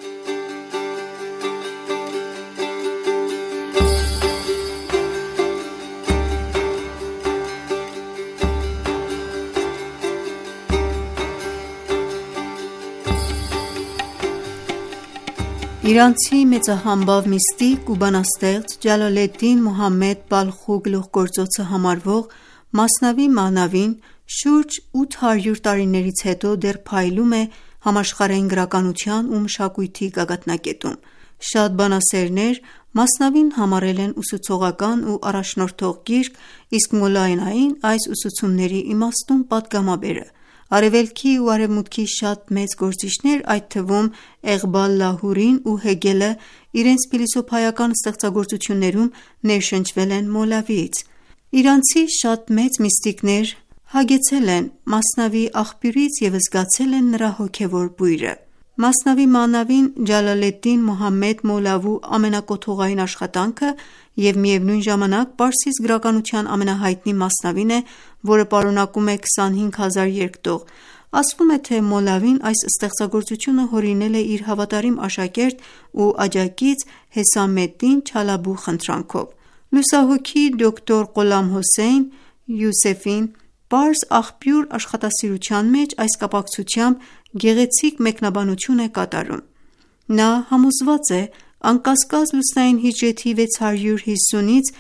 Իրանցի մեծահամբավ միստիկ ու բանաստեղծ Ջալալեդդին Մուհամմեդ Բալխու գլուխգործոցը համարվող Մասնավի Մաանավին շուրջ 800 տարիներից հետո դեռ փայլում է համաշխարհային գրականության ու մշակույթի գագաթնակետում։ Շատ բանասերներ Մասնավին համարել են ուսուցողական ու առաջնորդող գիրք, իսկ Մոլաային այս ուսուցումների իմաստուն պատգամաբերը։ Արևելքի ու արևմուտքի շատ մեծ գործիչներ, այդ թվում Էղբալ Լահուրին ու Հեգելը, իրենց փիլիսոփայական ստեղծագործություններում ներշնչվել են Մոլավիից։ Իրանցի շատ մեծ միստիկներ հագեցել են Մասնավի աղբյուրից և զգացել են նրա հոգևոր բույրը։ Մասնավի Մաանավին Ջալալեդդին Մուհամմեդ Մոլավու ամենակոթողային աշխատանքը և միևնույն ժամանակ պարսից գրականության ամենահայտնի մասնավին է, որը պարունակում է 25,000 երկտող։ Ասվում է, թե Մոլավին այս ստեղծագործությունը հորինել է իր հավատարիմ աշակերտ ու աջակից Հեսամեդդին Չալաբու խնդրանքով։ Լուսահոգի դոկտոր Ղոլամ Հոսեյն Յուսեֆին պարզ աղբյուր աշխատասիրության մեջ այս կապակցությամբ գեղեցիկ մեկնաբանություն է կատարում։ Նա համոզված է անկասկած լուսնային հիջրեթի 650-ից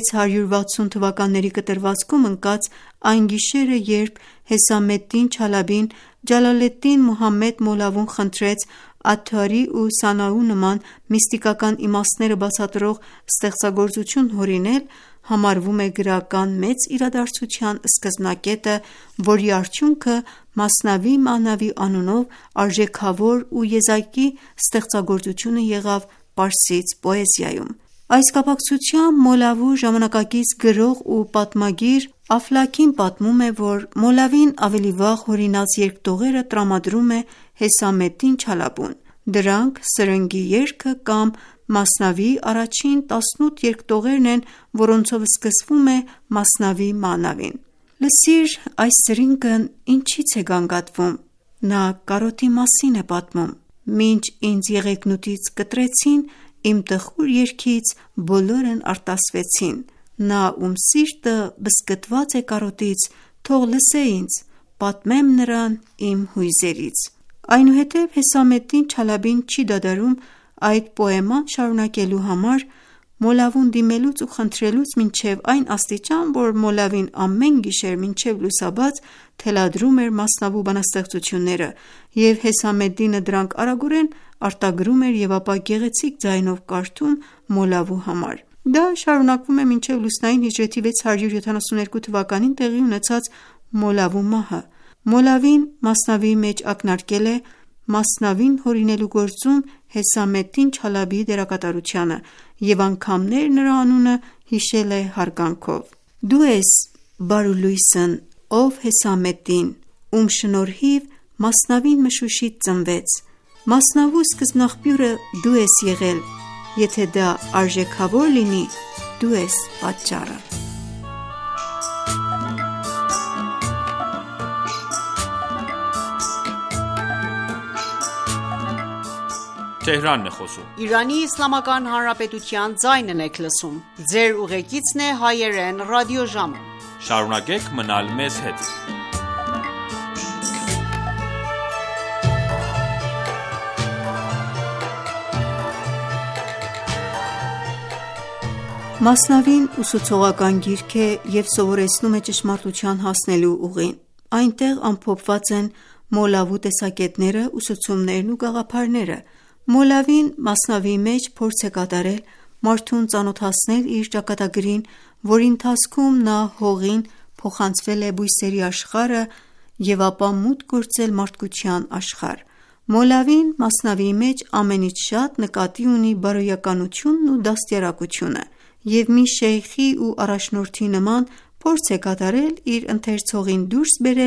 660 թվականների կտրվածքում ընկած այն գիշերը, երբ Հեսամեդդին Չալաբին Ջալալեդդին Մուհամմեդ Մոլավուն խնդրեց Աթարի ու Սանաու նման միստիկական իմաստները բացատրող ստեղծագործություն հորինել, համարվում է գրական մեծ իրադարձության սկզբնակետը, որի արդյունքը Մասնավի Մաանավի անունով արժեքավոր ու եզակի ստեղծագործությունը եղավ պարսից պոեզիայում։ Այս կապակցությամբ Մոլավու ժամանակակից գրող ու պատմագիր Աֆլաքին պատմում է, որ Մոլավին ավելի վաղ հորինած երկտողերը տրամադրում է Հեսամեդդին Չալաբուն։ Դրանք Սրնգի երգը կամ Մասնավիի առաջին 18 երկտողերն են, որոնցով սկսվում է Մասնավի Մաանավին։ Լսիր, այս սրինգն ինչից է գանգատվում։ Նա կարոտի մասին է պատմում։ Մինչ ինձ եղեգնուտից կտրեցին, իմ տխուր երգից բոլորն արտասվեցին։ Նա, ում սիրտը բզկտված է կարոտից, թող լսե ինձ, պատմեմ նրան իմ հույզերից։ Այնուհետև Հեսամեդդին Չալաբին չի դադարում այդ պոեման շարունակելու համար, Մոլավուն դիմելուց ու խնդրելուց մինչև այն աստիճան, որ Մոլավին ամեն գիշեր մինչև լուսաբաց թելադրում էր Մասնավու բանաստեղծությունները, և Հեսամեդդինը դրանք արագորեն արտագրում էր և ապա գեղեցիկ ձայնով կարդում Մոլավու համար։ Դա շարունակվում է մինչև լուսնային հիջրեթի 672 թվականին տեղի ունեցած Մոլավու մահը։ Մոլավին Մասնավիի մեջ ակնարկել է Մասնավին հորինելու գործում Հեսամեդդին Չալաբիի դերակատարությանը և անգամներ նրա անունը հիշել է հարգանքով։ Դու ես բարուլույսն, ով Հեսամեդդին, ում շնորհիվ Մասնավին մշուշից ծնվեց։ Մասնավու սկզբնաղբյուրը դու ես եղել, եթե դա արժեքավոր լինի, դու ես պատճառը։ Իրանի Իսլամական Հանրապետության ձայնն եք լսում։ Ձեր ուղեկիցն է հայերեն ռադիոժամը։ Շարունակեք մնալ մեզ հետ։ Մասնավին ուսուցողական գիրք է և սովորեցնում է ճշմարտության հասնելու ուղին։ Այնտեղ ամփոփված են Մոլավու տեսակետները, ուսուցումներն ու գաղափարները։ Մոլավին Մասնավիի մեջ փորձ է կատարել մարդուն ծանոթացնել իր ճակատագրին, որի ընթացքում նա հողին փոխանցվել է բույսերի աշխարհը և ապա մուտք գործել մարդկության աշխարհ։ Մոլավին Մասնավիի մեջ ամենից շատ նկատի ունի բարոյականությունն ու դաստիարակությունը և մի շեյխի ու առաջնորդի նման փորձ է կատարել իր ընթերցողին դուրս բերել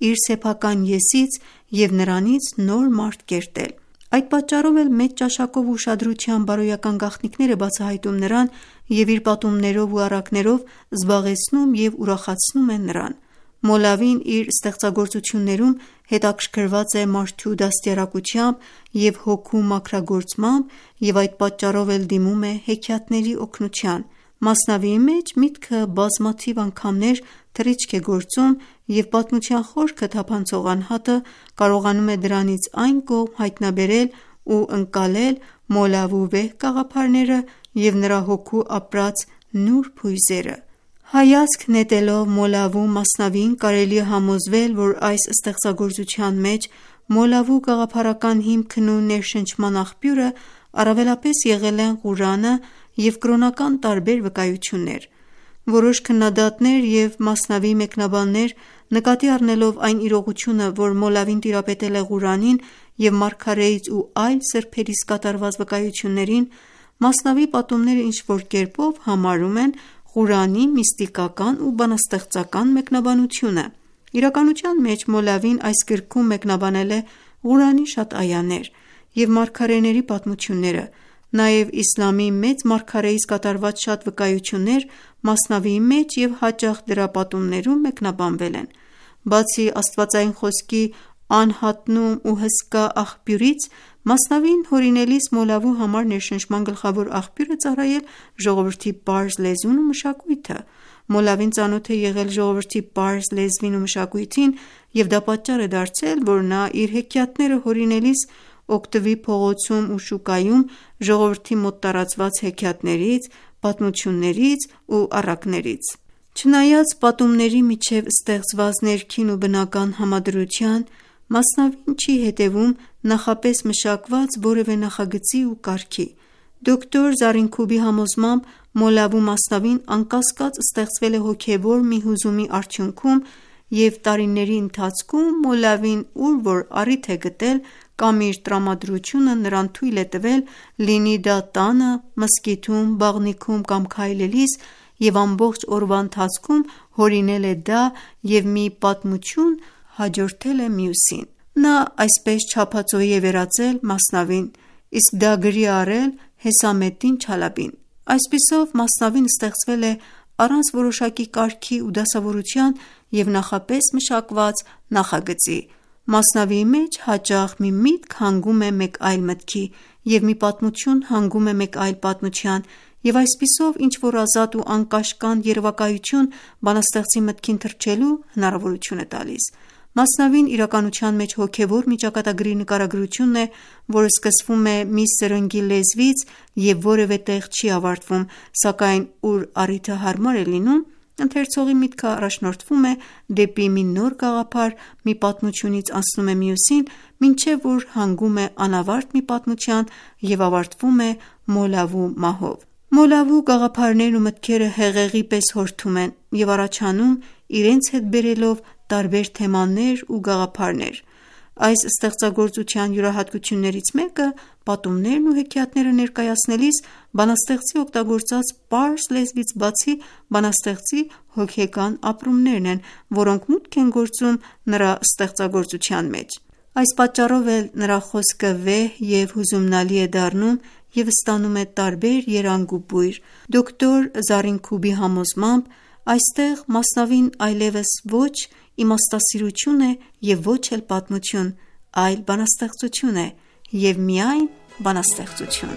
իր սեփական եսից և նրանից նոր մարդ կերտել։ Այդ պատճառով էլ մեծ ճաշակով ու ուշադրությամբ բարոյական գաղտնիքներ է բացահայտում նրան և իր պատումներով ու առակներով զբաղեցնում և ուրախացնում է նրան։ Մոլավին իր ստեղծագործություններում հետաքրքրված է մարդու դաստիարակությամբ և հոգու մաքրագործմամբ և այդ պատճառով էլ դիմում է հեքիաթների օգնության։ Մասնավիի մեջ միտքը բազմաթիվ անգամներ թռիչք է գործում և պատմության խորքը թափանցող անհատը կարողանում է դրանից այն կողմ հայտնաբերել ու ընկալել Մոլավու վեհ գաղափարները և նրա հոգու ապրած նուրբ հույզերը։ Հայացք նետելով Մոլավու Մասնավիին կարելի է համոզվել, որ այս ստեղծագործության մեջ Մոլավու գաղափարական հիմքն ու ներշնչման աղբյուրը առավելապես եղել են Ղուրանը և կրոնական տարբեր վկայություններ։ Որոշ քննադատներ և Մասնավիի մեկնաբաններ, նկատի առնելով այն իրողությունը, որ Մոլավին տիրապետել է Ղուրանին և մարգարեից ու այլ սրբերից կատարված վկայություններին, Մասնավիի պատումները ինչ-որ կերպով համարում են Ղուրանի միստիկական ու բանաստեղծական մեկնաբանությունը։ Իրականության մեջ Մոլավին այս գրքում մեկնաբանել է Ղուրանի շատ այաներ և մարգարեների պատմությունները, նաև իսլամի մեծ մարգարեից կատարված շատ վկայություններ Մասնավիի մեջ և հաճախ դրա պատումներում մեկնաբանվել են։ Բացի աստվածային խոսքի անհատնում ու հսկա աղբյուրից, Մասնավիին հորինելիս Մոլավու համար ներշնչման գլխավոր աղբյուր է ծառայել ժողովրդի պարզ լեզուն ու մշակույթը։ Մոլավին ծանոթ է եղել ժողովրդի պարզ լեզվին ու մշակույթին և դա պատճառ է դարձել, որ նա իր հեքիաթները հորինելիս օգտվի փողոցում ու շուկայում ժողովրդի մոտ տարածված հեքիաթներից, պատմություններից ու առակներից։ Չնայած պատումների միջև ստեղծված ներքին ու բնական համադրության, Մասնավին չի հետևում նախապես մշակված որևէ նախագծի ու կարգի։ Դոկտոր Զարինքուբի համոզմամբ Մոլավու Մասնավին անկասկած ստեղծվել է հոգևոր մի հուզումի արդյունքում և տարիների ընթացքում Մոլավին ուր որ առիթ է գտել կամ իր տրամադրությունը նրան թույլ է տվել, լինի դա տանը, մզկիթում, բաղնիքում կամ քայլելիս և ամբողջ օրվա ընթացքում հորինել է դա և մի պատմություն հաջորդել է մյուսին։ Նա այսպես չափածոյի է վերածել Մասնավին, իսկ դա գրի է առել Հեսամեդդին Չալաբին։ Այսպիսով Մասնավին ստեղծվել է առանց որոշակի կարգի ու դասավորության և նախապես մշակված նախագծի։ Մասնավիի մեջ հաճախ մի միտք հանգում է մեկ այլ մտքի, և մի պատմություն հանգում է մեկ այլ պատմության, և այսպիսով ինչ-որ ազատ ու անկաշկանդ երևակայություն բանաստեղծի մտքին թռչելու հնարավորություն է տալիս։ Մասնավին իրականության մեջ հոգևոր մի ճակատագրի նկարագրությունն է, որը սկսվում է մի սրնգի լեզվից և որևէ տեղ չի ավարտվում, սակայն ուր առիթը հարմար է լինում, ընթերցողի միտքը առաջնորդվում է դեպի մի նոր գաղափար, մի պատմությունից անցնում է մյուսին, մինչև որ հանգում է անավարտ մի պատմության և ավարտվում է Մոլավու մահով։ Մոլավու գաղափարներն ու մտքերը հեղեղի պես հորթում են և առաջանում իրենց հետ բերելով տարբեր թեմաներ ու գաղափարներ։ Այս ստեղծագործության յուրահատկություններից մեկը պատումներն ու հեքիաթները ներկայացնելիս բանաստեղծի օգտագործած պարզ լեզվից բացի բանաստեղծի հոգեկան ապրումներն են, որոնք մուտք են գործում նրա ստեղծագործության մեջ։ Այս պատճառով էլ նրա խոսքը վեհ և հուզումնալի է դառնում և ստանում է տարբեր երանգ ու բույր։ Դոկտոր Զարինքուբի համոզմամբ այստեղ Մասնավին այլևս ոչ իմաստասիրություն է և ոչ էլ պատմություն, այլ բանաստեղծություն է և միայն բանաստեղծություն։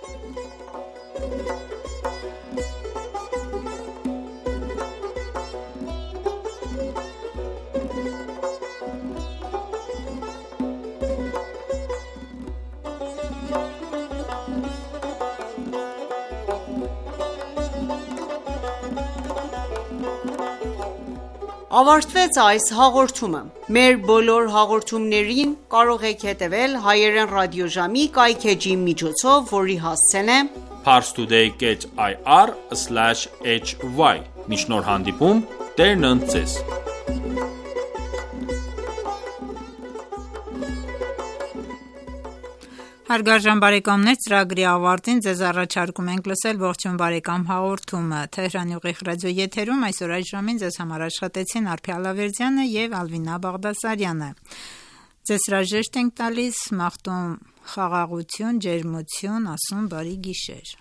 Ավարտվեց այս հաղորդումը։ Մեր բոլոր հաղորդումներին կարող եք հետևել հայերեն ռադիոժամի կայքէջի միջոցով, որի հասցեն է parstoday.ir/hy։ Մինչ նոր հանդիպում, Տերն ընդ ձեզ։ Հարգարժան բարեկամներ, ծրագրի ավարտին ձեզ առաջարկում ենք լսել ողջույն բարեկամ հաղորդումը։ Թեհրանի ուղիղ ռադիոյի եթերում այսօր այս ժամին ձեզ համար աշխատեցին Արփի Ալավերդյանը եւ Ալվինա Բաղդասարյանը։ Ձեզ հրաժեշտ ենք տալիս, մաղթում խաղաղություն, ջերմություն, ասում բարի գիշեր։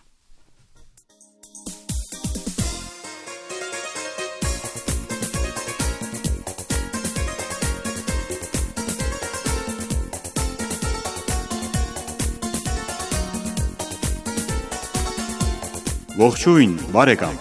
Ողջույն, բարեկամ։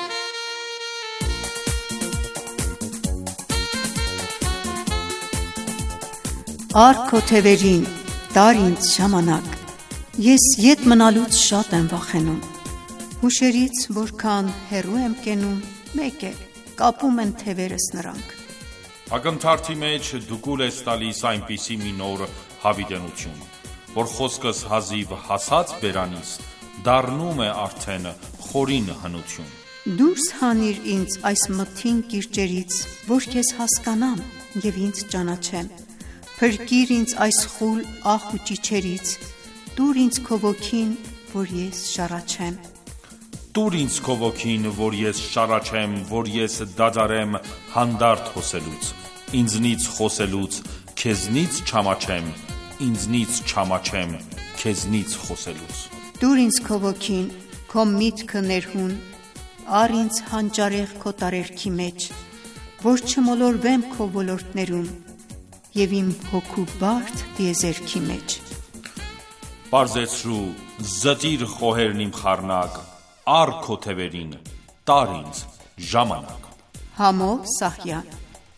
Առ քո թևերին, տար ինձ ժամանակ, ես ետ մնալուց շատ եմ վախենում, հուշերից որքան հեռու եմ կենում, մեկ է, կապում են թևերս նրանք։ Ակնթարթի մեջ դուկուլ ես տալիս այնպիսի մի նոր հավիտենություն, որ խոսքս հազիվ հասած բերանից, դառնում է արդեն խորին հնություն։ Դուրս հանիր ինձ այս մթին կիրճերից, որ քեզ հասկանամ և ինձ ճանաչեմ, փրկիր ինձ այս խուլ ահ ու ճիչերից, տուր ինձ քո ոգին, որ ես շառաչեմ։ Տուր ինձ քո ոգին, որ ես շառաչեմ, որ ես դադարեմ հանդարտ խոսելուց, ինձնից խոսելուց, քեզնից չամաչեմ, ինձնից չամաչեմ, քեզնից խոսելուց։ Տուր ինձ քո ոգին, քո միտքը ներհուն, առ ինձ հանճարեղ քո տարերքի մեջ, որ չմոլորվեմ քո ոլորտներում և իմ հոգու բարդ տիեզերքի մեջ։ Պարզեցրու, զտիր խոհերն իմ խառնակ, առ քո թևերին, տար ինձ ժամանակ։ Համո Սահյան։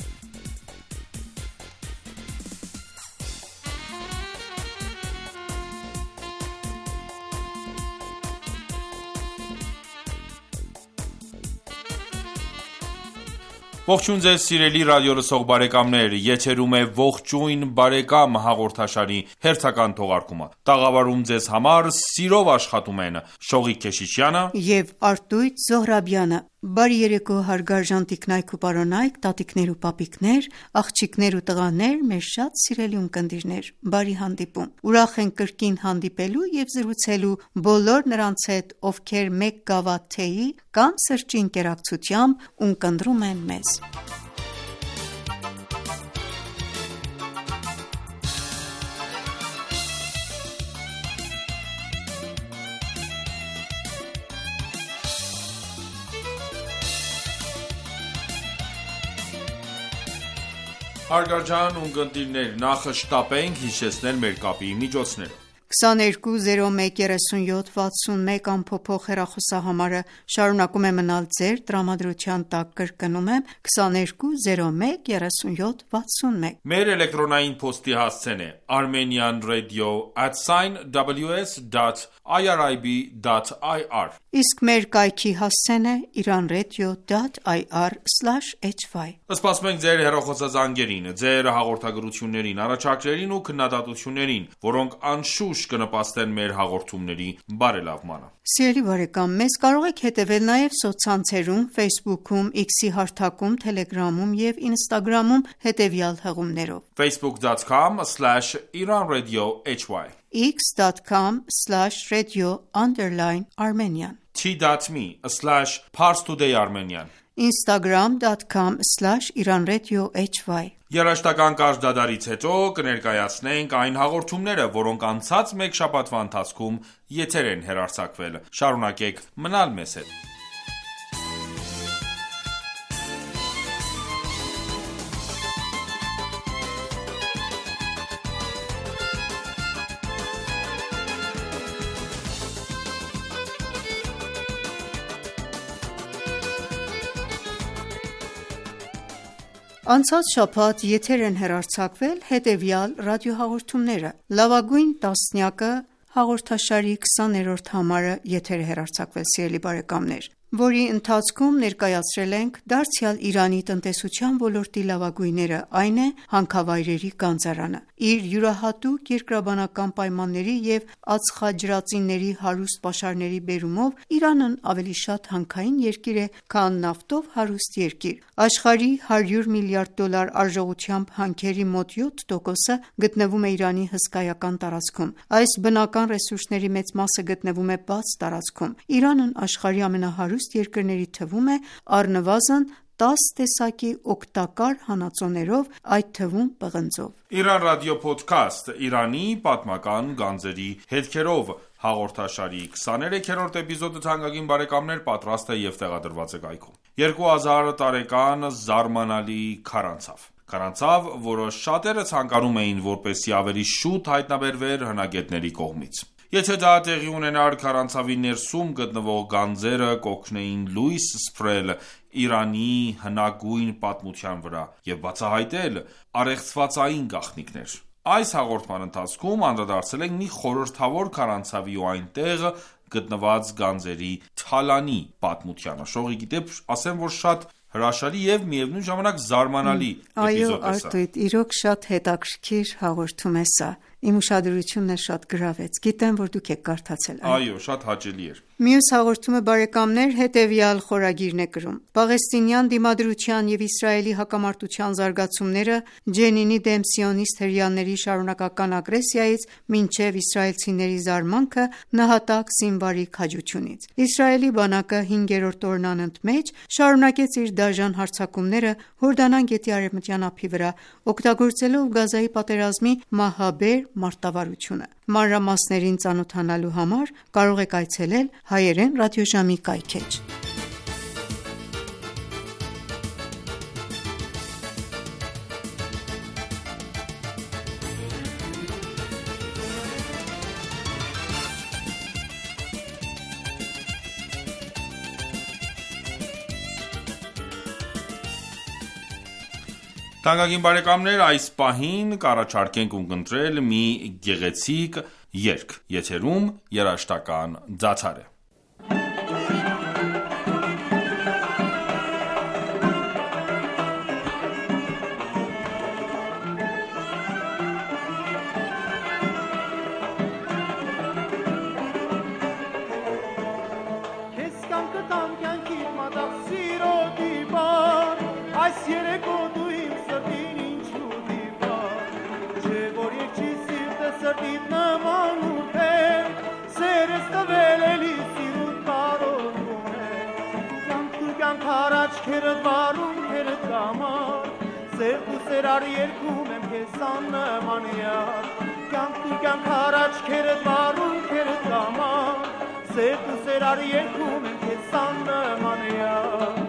Ողջույն ձեզ սիրելի ռադիոլսող բարեկամներ, եթերում է ողջույն բարեկամ հաղորդաշարի հերթական թողարկումը։ Տաղավարում ձեզ համար սիրով աշխատում են Շողիկ Քեշիշյանը և Արտույտ Զոհրաբյանը։ Բարի երեկո հարգարժան տիկնայք ու պարոնայք, տատիկներ ու պապիկներ, աղջիկներ ու տղաներ, մեր շատ սիրելի ունկնդիրներ, բարի հանդիպում։ Ուրախ ենք կրկին հանդիպելու և զրուցելու բոլոր նրանց հետ, ովքեր մեկ գավաթ թեյի կամ սրճի ընկերակցությամբ ունկնդրում են մեզ։ Հարգարժան ունկնդիրներ, նախ շտապենք հիշեցնել մեր կապի միջոցները։ 22013761 ամփոփող հեռախոսահամարը շարունակում է մնալ ձեր տրամադրության տակ, կրկնում եմ 22013761։ Մեր էլեկտրոնային փոստի հասցեն է armenianradio@ws.irib.ir Իսկ մեր կայքի հասցեն է iranradio.ir/hy։ Սպասում ենք ձեր հեռախոսազանգերին, ձեր հաղորդագրություններին, առաջարկներին ու քննադատություններին, որոնք անշուշտ կնպաստեն մեր հաղորդումների բարելավմանը։ Սիրելի բարեկամ, մեզ կարող եք հետևել նաև սոցցանցերում, Facebook-ում, X-ի հարթակում, Telegram-ում և Instagram-ում հետևյալ հղումներով. facebook.com/iranradiohy x.com/radio_Armenian t.me/parstoday-armenian instagram.com/iranradiohy Երաժշտական կարճ դադարից հետո կներկայացնենք այն հաղորդումները, որոնք անցած մեկ շաբաթվա ընթացքում եթեր են հեռարձակվել։ Շարունակեք մնալ մեզ հետ։ Անցած շաբաթ եթեր են հեռարձակվել հետևյալ ռադիոհաղորդումները. Լավագույն տասնյակը հաղորդաշարի 20-րդ համարը եթեր է հեռարձակվել, սիրելի բարեկամներ։ որի ընթացքում ներկայացրել ենք դարձյալ Իրանի տնտեսության ոլորտի լավագույնները, այն է հանքավայրերի գանձարանը։ Իր յուրահատուկ երկրաբանական պայմանների և ածխաջրածինների հարուստ պաշարների բերումով Իրանն ավելի շատ հանքային երկիր է, քան նավթով հարուստ երկիր։ Աշխարհի $100 միլիարդ արժողությամբ հանքերի մոտ 7%-ը գտնվում է Իրանի հսկայական տարածքում։ Այս բնական ռեսուրսների մեծ մասը գտնվում է բաց տարածքում։ Իրանն աշխարհի ամենահարուստ երկրների թվում է առնվազն 10 տեսակի օգտակար հանածոներով, այդ թվում պղնձով։ Իրան ռադիո փոդքասթ Իրանի պատմական գանձերի հետքերով հաղորդաշարի 23-րդ էպիզոդը թանկագին բարեկամներ պատրաստ է և տեղադրված է կայքում։ 2000 տարեկան զարմանալի քարանցավ, որը շատերը ցանկանում էին, որպեսզի ավելի շուտ հայտնաբերվեր հնագետների կողմից։ Եթե դա տեղի ունենար, քարանցավի ներսում գտնվող գանձերը կօգնեին լույս սփռել Իրանի հնագույն պատմության վրա և բացահայտել առեղծվածային գաղտնիքներ։ Այս հաղորդման ընթացքում անդրադարձել ենք մի խորհրդավոր քարանցավի ու այնտեղ գտնված գանձերի թալանի պատմությանը։ Շողի գիտեք, ասեմ, որ շատ հրաշալի և միևնույն ժամանակ զարմանալի էպիզոդ է սա։ Այո, Արտույտ, իրոք շատ հետաքրքիր հաղորդում է սա։ Իմ ուշադրությունը շատ գրավեց։ Գիտեմ, որ դուք եք կարդացել այն։ Այո, շատ հաճելի էր։ Մյուս հաղորդումը, բարեկամներ, հետևյալ խորագիրն է կրում. Պաղեստինյան դիմադրության և Իսրայելի հակամարտության զարգացումները Ջենինի դեմ սիոնիստ հրեաների շարունակական ագրեսիայից մինչև իսրայելցիների զարմանքը նահատակ Սինվարի քաջությունից։ Իսրայելի բանակը 5-րդ օրն անընդմեջ շարունակեց իր դաժան հարձակումները Հորդանան գետի արևմտյան ափի վրա, օգտագործելով Գազայի պատերազմի մահաբեր մարտավարությունը։ Մանրամասներին ծանոթանալու համար կարող եք այցելել հայերեն ռադիոժամի կայքէջ։ Թանկագին բարեկամներ, այս պահին կառաջարկենք ունկնդրել մի գեղեցիկ երգ։ Եթերում երաժշտական դադար է։ Քերդ վարում քերդ կամար Սերտ ու սերար երկում եմ քեզ աննմանյար Կյանք ու կյանք առաջ քերդ վարում քերդ կամար Սերտ ու սերար երկում եմ քեզ աննմանյար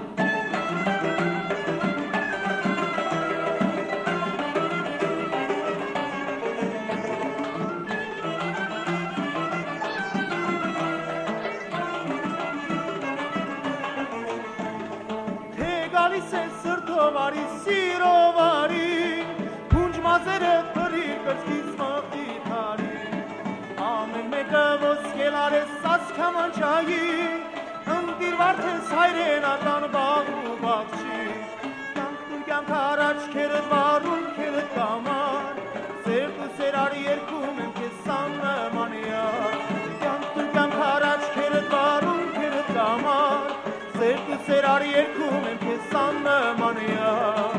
Սրտովարի սիրովարի Հունջ մազերը պրիր կրծքից մղդի թարի Ամեն մեկը ոսկելար է սաց կամանչայի Ընտիր վարդես հայրենական բաղ ու բաղչի Կյանք ու կյանք առաջ քերդ վարում քերդ կամար Սերտ ու սերար երկում եմ քեզ աննմանյար Կյանք ու կյանք առաջ քերդ վարում քերդ կամար Սերտ ու սերար երկում եմ քեզ աննմանյար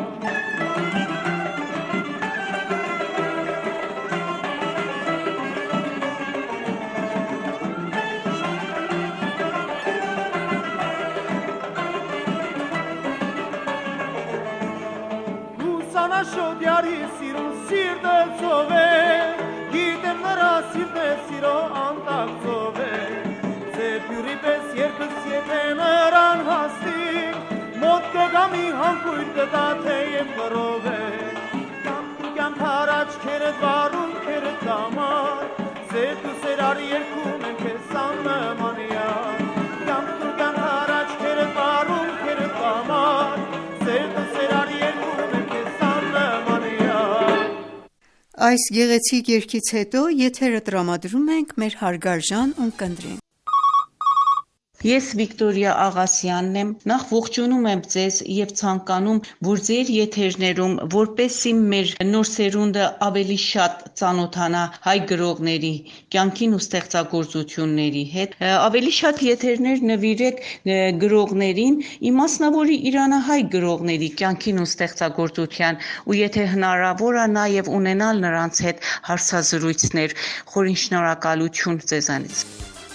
Շոդյարի սիրուն սիրտը ծով է Գիտեմ նրա սիրտ է սիրո անտակ ծով է Ձեպյուրի պես երկս եթե նրան հասնի Մոտ կգամի հանգույր կտա թեև կրով է Կյանք ու կյանք առաջ քերդ վարում քերդ կամար Սերտ ու սերար երկում եմ քեզ աննմանյար Կյանք ու կյանք առաջ քերդ վարում քերդ կամար Սերտ ու սերար երկում եմ քեզ աննմանյար Այս գեղեցիկ երգից հետո եթերը տրամադրում ենք մեր հարգարժան ունկնդրին։ Ես Վիկտորիա Աղասյանն եմ, նախ ողջունում եմ ձեզ եւ ցանկանում, որ ձեր եթերներում, որպեսզի մեր նոր սերունդը ավելի շատ ծանոթանա հայ գրողների կյանքին ու ստեղծագործությունների հետ, ավելի շատ եթերներ նվիրեք գրողներին, իմաստնավորի իրանահայ գրողների կյանքին ու ստեղծագործության, ու եթե հնարավոր է նաև ունենալ նրանց հետ հարցազրույցներ, խորին շնորհակալություն ձեզանից։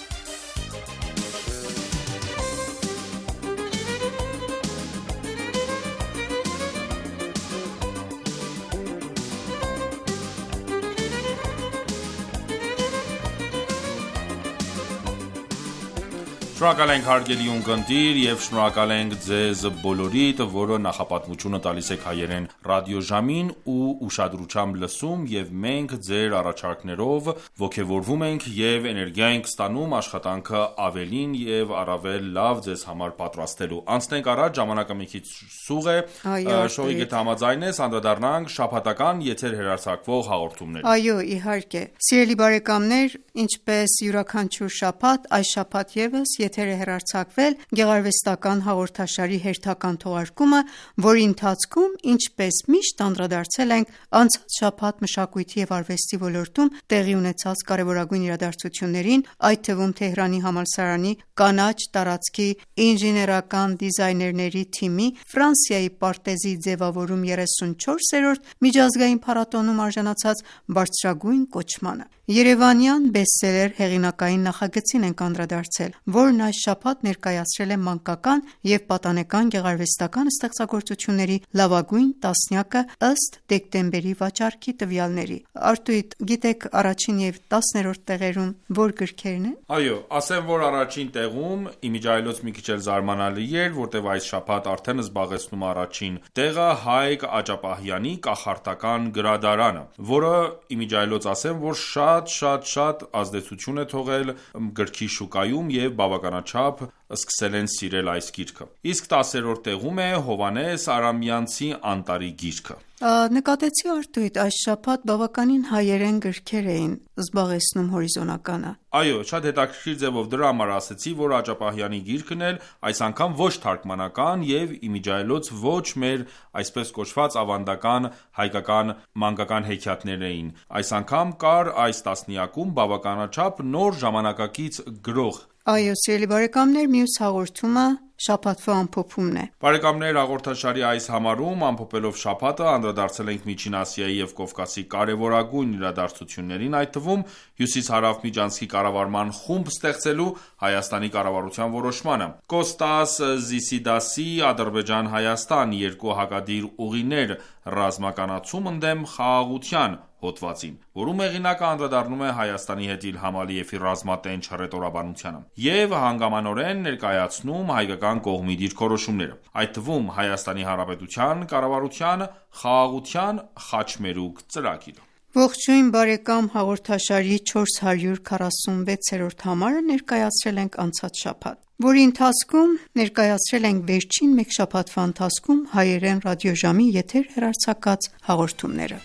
Շնորհակալ ենք հարգելի ունկնդիր եւ շնորհակալ ենք ձեզ բոլորիդ, որը նախապատմությունը տալիս եք հայերեն ռադիոժամին ու ուշադրությամբ լսում, եւ մենք ձեր առաջարկներով ողջևորվում ենք եւ էներգիա ենք ստանում աշխատանքը ավելին եւ առավել լավ ձեզ համար պատրաստելու։ Անցնենք առաջ, ժամանակը մի քիչ սուղ է, շողի գետ համաձայն ես, անդրադառնանք շաբաթական եթեր հեռարձակվող հաղորդումներին։ Այո, իհարկե։ Սիրելի բարեկամներ, ինչպես յուրաքանչյուր շաբաթ, այս շաբաթ եւս եթեր է հեռարձակվել գեղարվեստական հաղորդաշարի հերթական թողարկումը, որի ընթացքում, ինչպես միշտ, անդրադարձել ենք անցած շաբաթ մշակույթի եւ արվեստի ոլորտում տեղի ունեցած կարևորագույն իրադարձություններին, այդ թվում Թեհրանի համալսարանի կանաչ տարածքի ինժեներական դիզայներների թիմի Ֆրանսիայի պարտեզի ձևավորում 34-րդ միջազգային փառատոնում արժանացած բարձրագույն կոչմանը։ Երևանյան բեսթսելեր հեղինակային նախագծին ենք անդրադարձել, որն այս շաբաթ ներկայացրել է մանկական և պատանեկան գեղարվեստական ստեղծագործությունների լավագույն տասնյակը ըստ դեկտեմբերի վաճառքի տվյալների։ Արտույտ, գիտեք առաջին և 10-րդ տեղերում որ գրքերն են։ Այո, ասեմ, որ առաջին տեղում իմիջիայլոց մի քիչ էլ զարմանալի էր, որտեղ այս շաբաթ արդեն զբաղեցնում առաջին տեղը Հայկ Աճապահյանի կախարդական գրադարանը, որը իմիջիայլոց ասեմ, որ շատ ազդեցություն է թողել գրքի շուկայում եւ բավականաչափ սկսել են սիրել այս գիրքը։ Իսկ 10-րդ տեղում է Հովանես Արամյանցի Անտարի գիրքը։ Նկատեցի Արտույտ, այս շաբաթ բավականին հայերեն գրքեր էին զբաղեցնում հորիզոնականը։ Այո, շատ հետաքրքիր ձևով դրա համար ասեցի, որ Աճապահյանի գիրքն էլ այս անգամ ոչ թարգմանական եւ իմիջիայլոց ոչ մեր այսպես կոչված ավանդական հայկական մանկական հեքիաթներ էին։ Այս անգամ կար այս տասնյակում բավականաչափ նոր ժամանակակից գրող։ Այո, սիրելի բարեկամներ, մյուս հաղորդումը շաբաթվա ամփոփումն է։ Բարեկամներ, հաղորդաշարի այս համարում ամփոփելով շաբաթը անդրադարձել ենք Միջին Ասիայի եւ Կովկասի կարևորագույն իրադարձություններին, այդ թվում Հյուսիս-Հարավ միջանցքի կառավարման խումբ ստեղծելու Հայաստանի կառավարության որոշմանը։ Կոստաս Զիսիդասի Ադրբեջան-Հայաստան երկու հակադիր ուղիներ ռազմականացում ընդդեմ խաղաղության հոդվածին, որում հեղինակը անդրադառնում է Հայաստանի հետ Իլհամ Ալիևի ռազմատենչ հռետորաբանությանը եւ հանգամանորեն ներկայացնում հայկական կողմի դիրքորոշումները, այդ թվում Հայաստանի Հանրապետության կառավարության խաղաղության խաչմերուկ ծրագիրը։ Ողջույն բարեկամ, հաղորդաշարի 446-րդ համարը ներկայացրել ենք անցած շաբաթ, որի ընթացքում ներկայացրել ենք վերջին մեկ շաբաթվա ընթացքում հայերեն ռադիոժամի եթեր հեռարձակած հաղորդումները։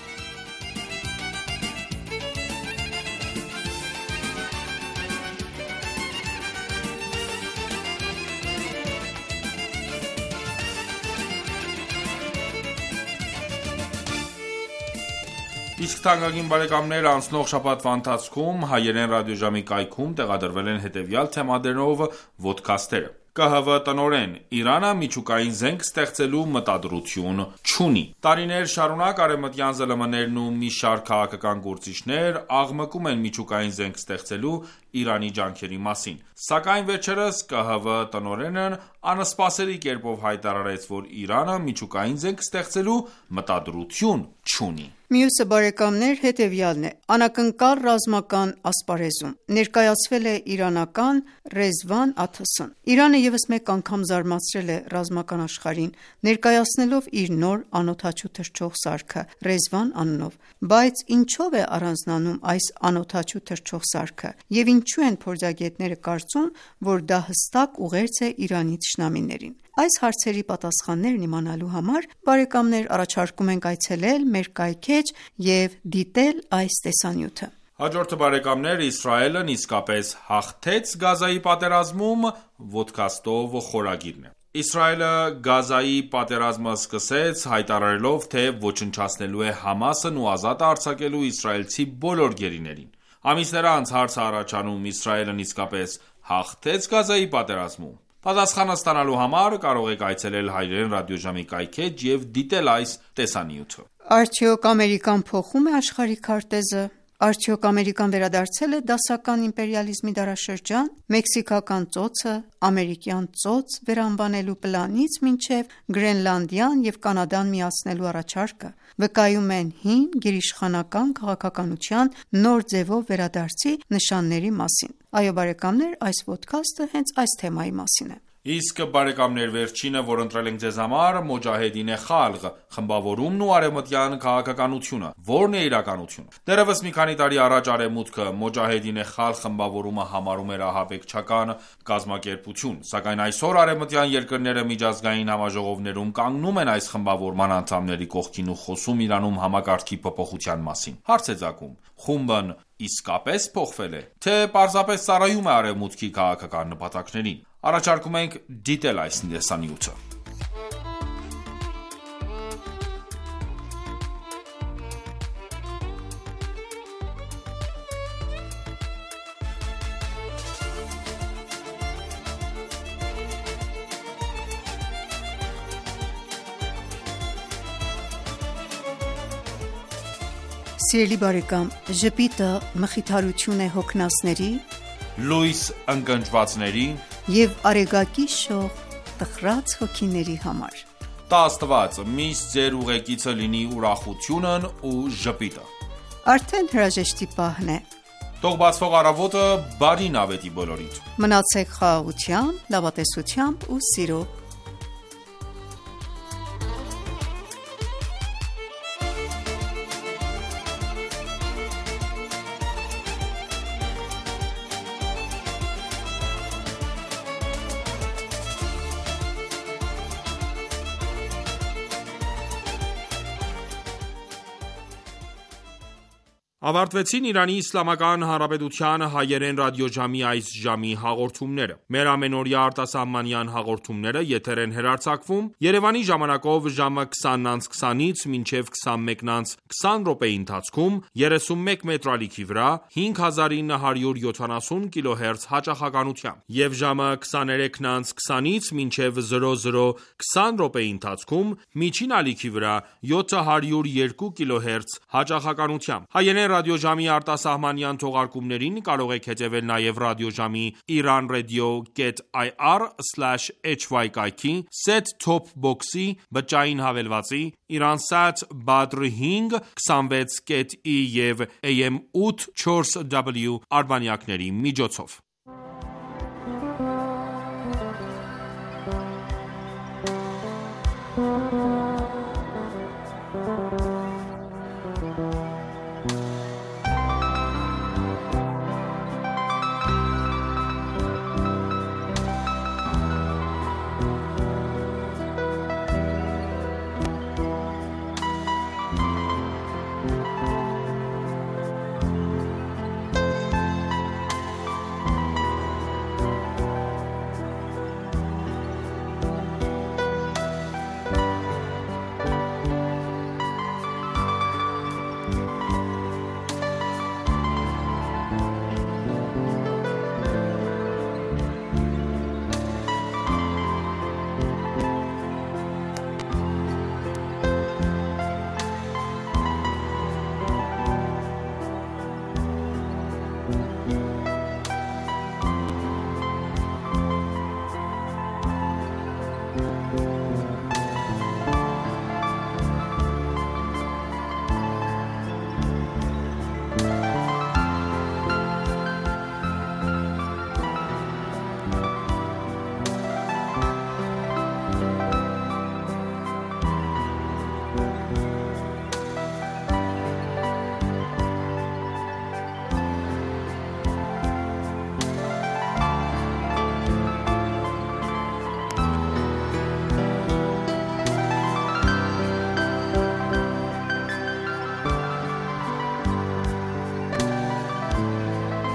Իսկ թանկագին բարեկամներ, անցնող շաբաթվա ընթացքում հայերեն ռադիոժամի կայքում տեղադրվել են հետևյալ թեմաներով ոդքասթերը։ ԿՀՎ տնօրեն. Իրանը միջուկային զենք ստեղծելու մտադրություն չունի։ Տարիներ շարունակ արևմտյան ԶԼՄ-ներն ու մի շարք քաղաքական գործիչներ աղմկում են միջուկային զենք ստեղծելու Իրանի ջանքերի մասին։ Սակայն վերջերս ԿՀՎ տնօրենն անսպասելի կերպով հայտարարեց, որ Իրանը միջուկային զենք ստեղծելու մտադրություն չունի։ Մյուսը բարեկամներ հետևյալն է. անակնկալ ռազմական ասպարեզում ներկայացվել է իրանական Ռեզվան Աթասն։ Իրանը ևս մեկ անգամ զարմացրել է ռազմական աշխարհին, ներկայացնելով իր նոր անօդաչու թռչող սարքը Ռեզվան անունով։ Բայց ինչով է առանձնանում այս անօդաչու թռչող սարքը եւ ինչու են փորձագետները կարծում, որ դա հստակ ուղերձ է Իրանի թշնամիներին։ Այս հարցերի պատասխաններն իմանալու համար բարեկամներ առաջարկում ենք այցելել մեր կայքեջ եւ դիտել այս տեսանյութը։ Հաջորդը բարեկամներ, Իսրայելն իսկապես հաղթեց Գազայի պատերազմում, ոդքասթով խորագիրն է։ Իսրայելը Գազայի պատերազմը սկսեց հայտարարելով, թե ոչնչացնելու է Համասն ու ազատ արձակելու իսրայելցի բոլոր գերիներին։ Ամիսներ անց հարց է առաջանում՝ Իսրայելն իսկապես հաղթեց Գազայի պատերազմում։ Պատասխանը ստանալու համար կարող եք այցելել հայրեն ռադիոժամի կայքեջ և դիտել այս տեսանյութը։ Արդյոք Ամերիկան փոխում է աշխարհի քարտեզը։ Արդյոք Ամերիկան վերադարձել է դասական իմպերիալիզմի դարաշրջան։ Մեքսիկական ծոցը ամերիկյան ծոց վերանվանելու պլանից մինչև Գրենլանդիան և Կանադան միացնելու առաջարկը վկայում են հին գերիշխանական քաղաքականության նոր ձևով վերադարձի նշանների մասին։ Այո բարեկամներ, այս ոդքասթը հենց այս թեմայի մասին է։ Իսկ բարեկամներ, վերջինը, որ ընտրել ենք ձեզ համար, Մոջահեդին Խալղ խմբավորումն ու արևմտյան քաղաքականությունը։ Որն է իրականությունը։ Դեռևս մի քանի տարի առաջ Արևմուտքը Մոջահեդին Խալղ խմբավորումը համարում էր ահաբեկչական կազմակերպություն, սակայն այսօր արևմտյան երկրները միջազգային համաժողովներում կանգնում են այս խմբավորման անդամների կողքին ու խոսում Իրանում համակարգի փոփոխության մասին։ Հարց է ծագում. խումբն իսկապես փոխվել է, թե պարզապես ծառայում է Արևմուտքի քաղաքական նպատակներին։ Առաջարկում ենք դիտել այս տեսանյութը։ Սիրելի բարեկամ, ժպիտը մխիթարություն է հոգնածների, լույս ընկճվածների և արեգակի շող տխրած հոգիների համար։ Տա Աստված, միշտ ձեր ուղեկիցը լինի ուրախությունն ու ժպիտը։ Արդեն հրաժեշտի պահն է։ Թող բացվող առավոտը բարին ավետի բոլորիդ։ Մնացեք խաղաղությամբ, լավատեսությամբ ու սիրով։ Ավարտվեցին Իրանի Իսլամական Հանրապետության հայերեն ռադիոժամի այս ժամի հաղորդումները։ Մեր ամենօրյա արտասահմանյան հաղորդումները եթեր են հեռարձակվում Երևանի ժամանակով ժամը 20:20-ից մինչև 21:20 րոպեի ընթացքում 31 մետրալիքի վրա 5970 կիլոհերց հաճախականությամբ և ժամը 23:20-ից մինչև 00:20 րոպեի ընթացքում միջին ալիքի վրա 702 կիլոհերց հաճախականությամբ։ Հայերեն ռադիոժամի արտասահմանյան թողարկումներին կարող եք հետևել նաև ռադիոժամի iranradio.ir/hy կայքի, set-top box-ի, բջջային հավելվածի, Iransat Badr 5 26.i և AM 8 4W արբանյակների միջոցով։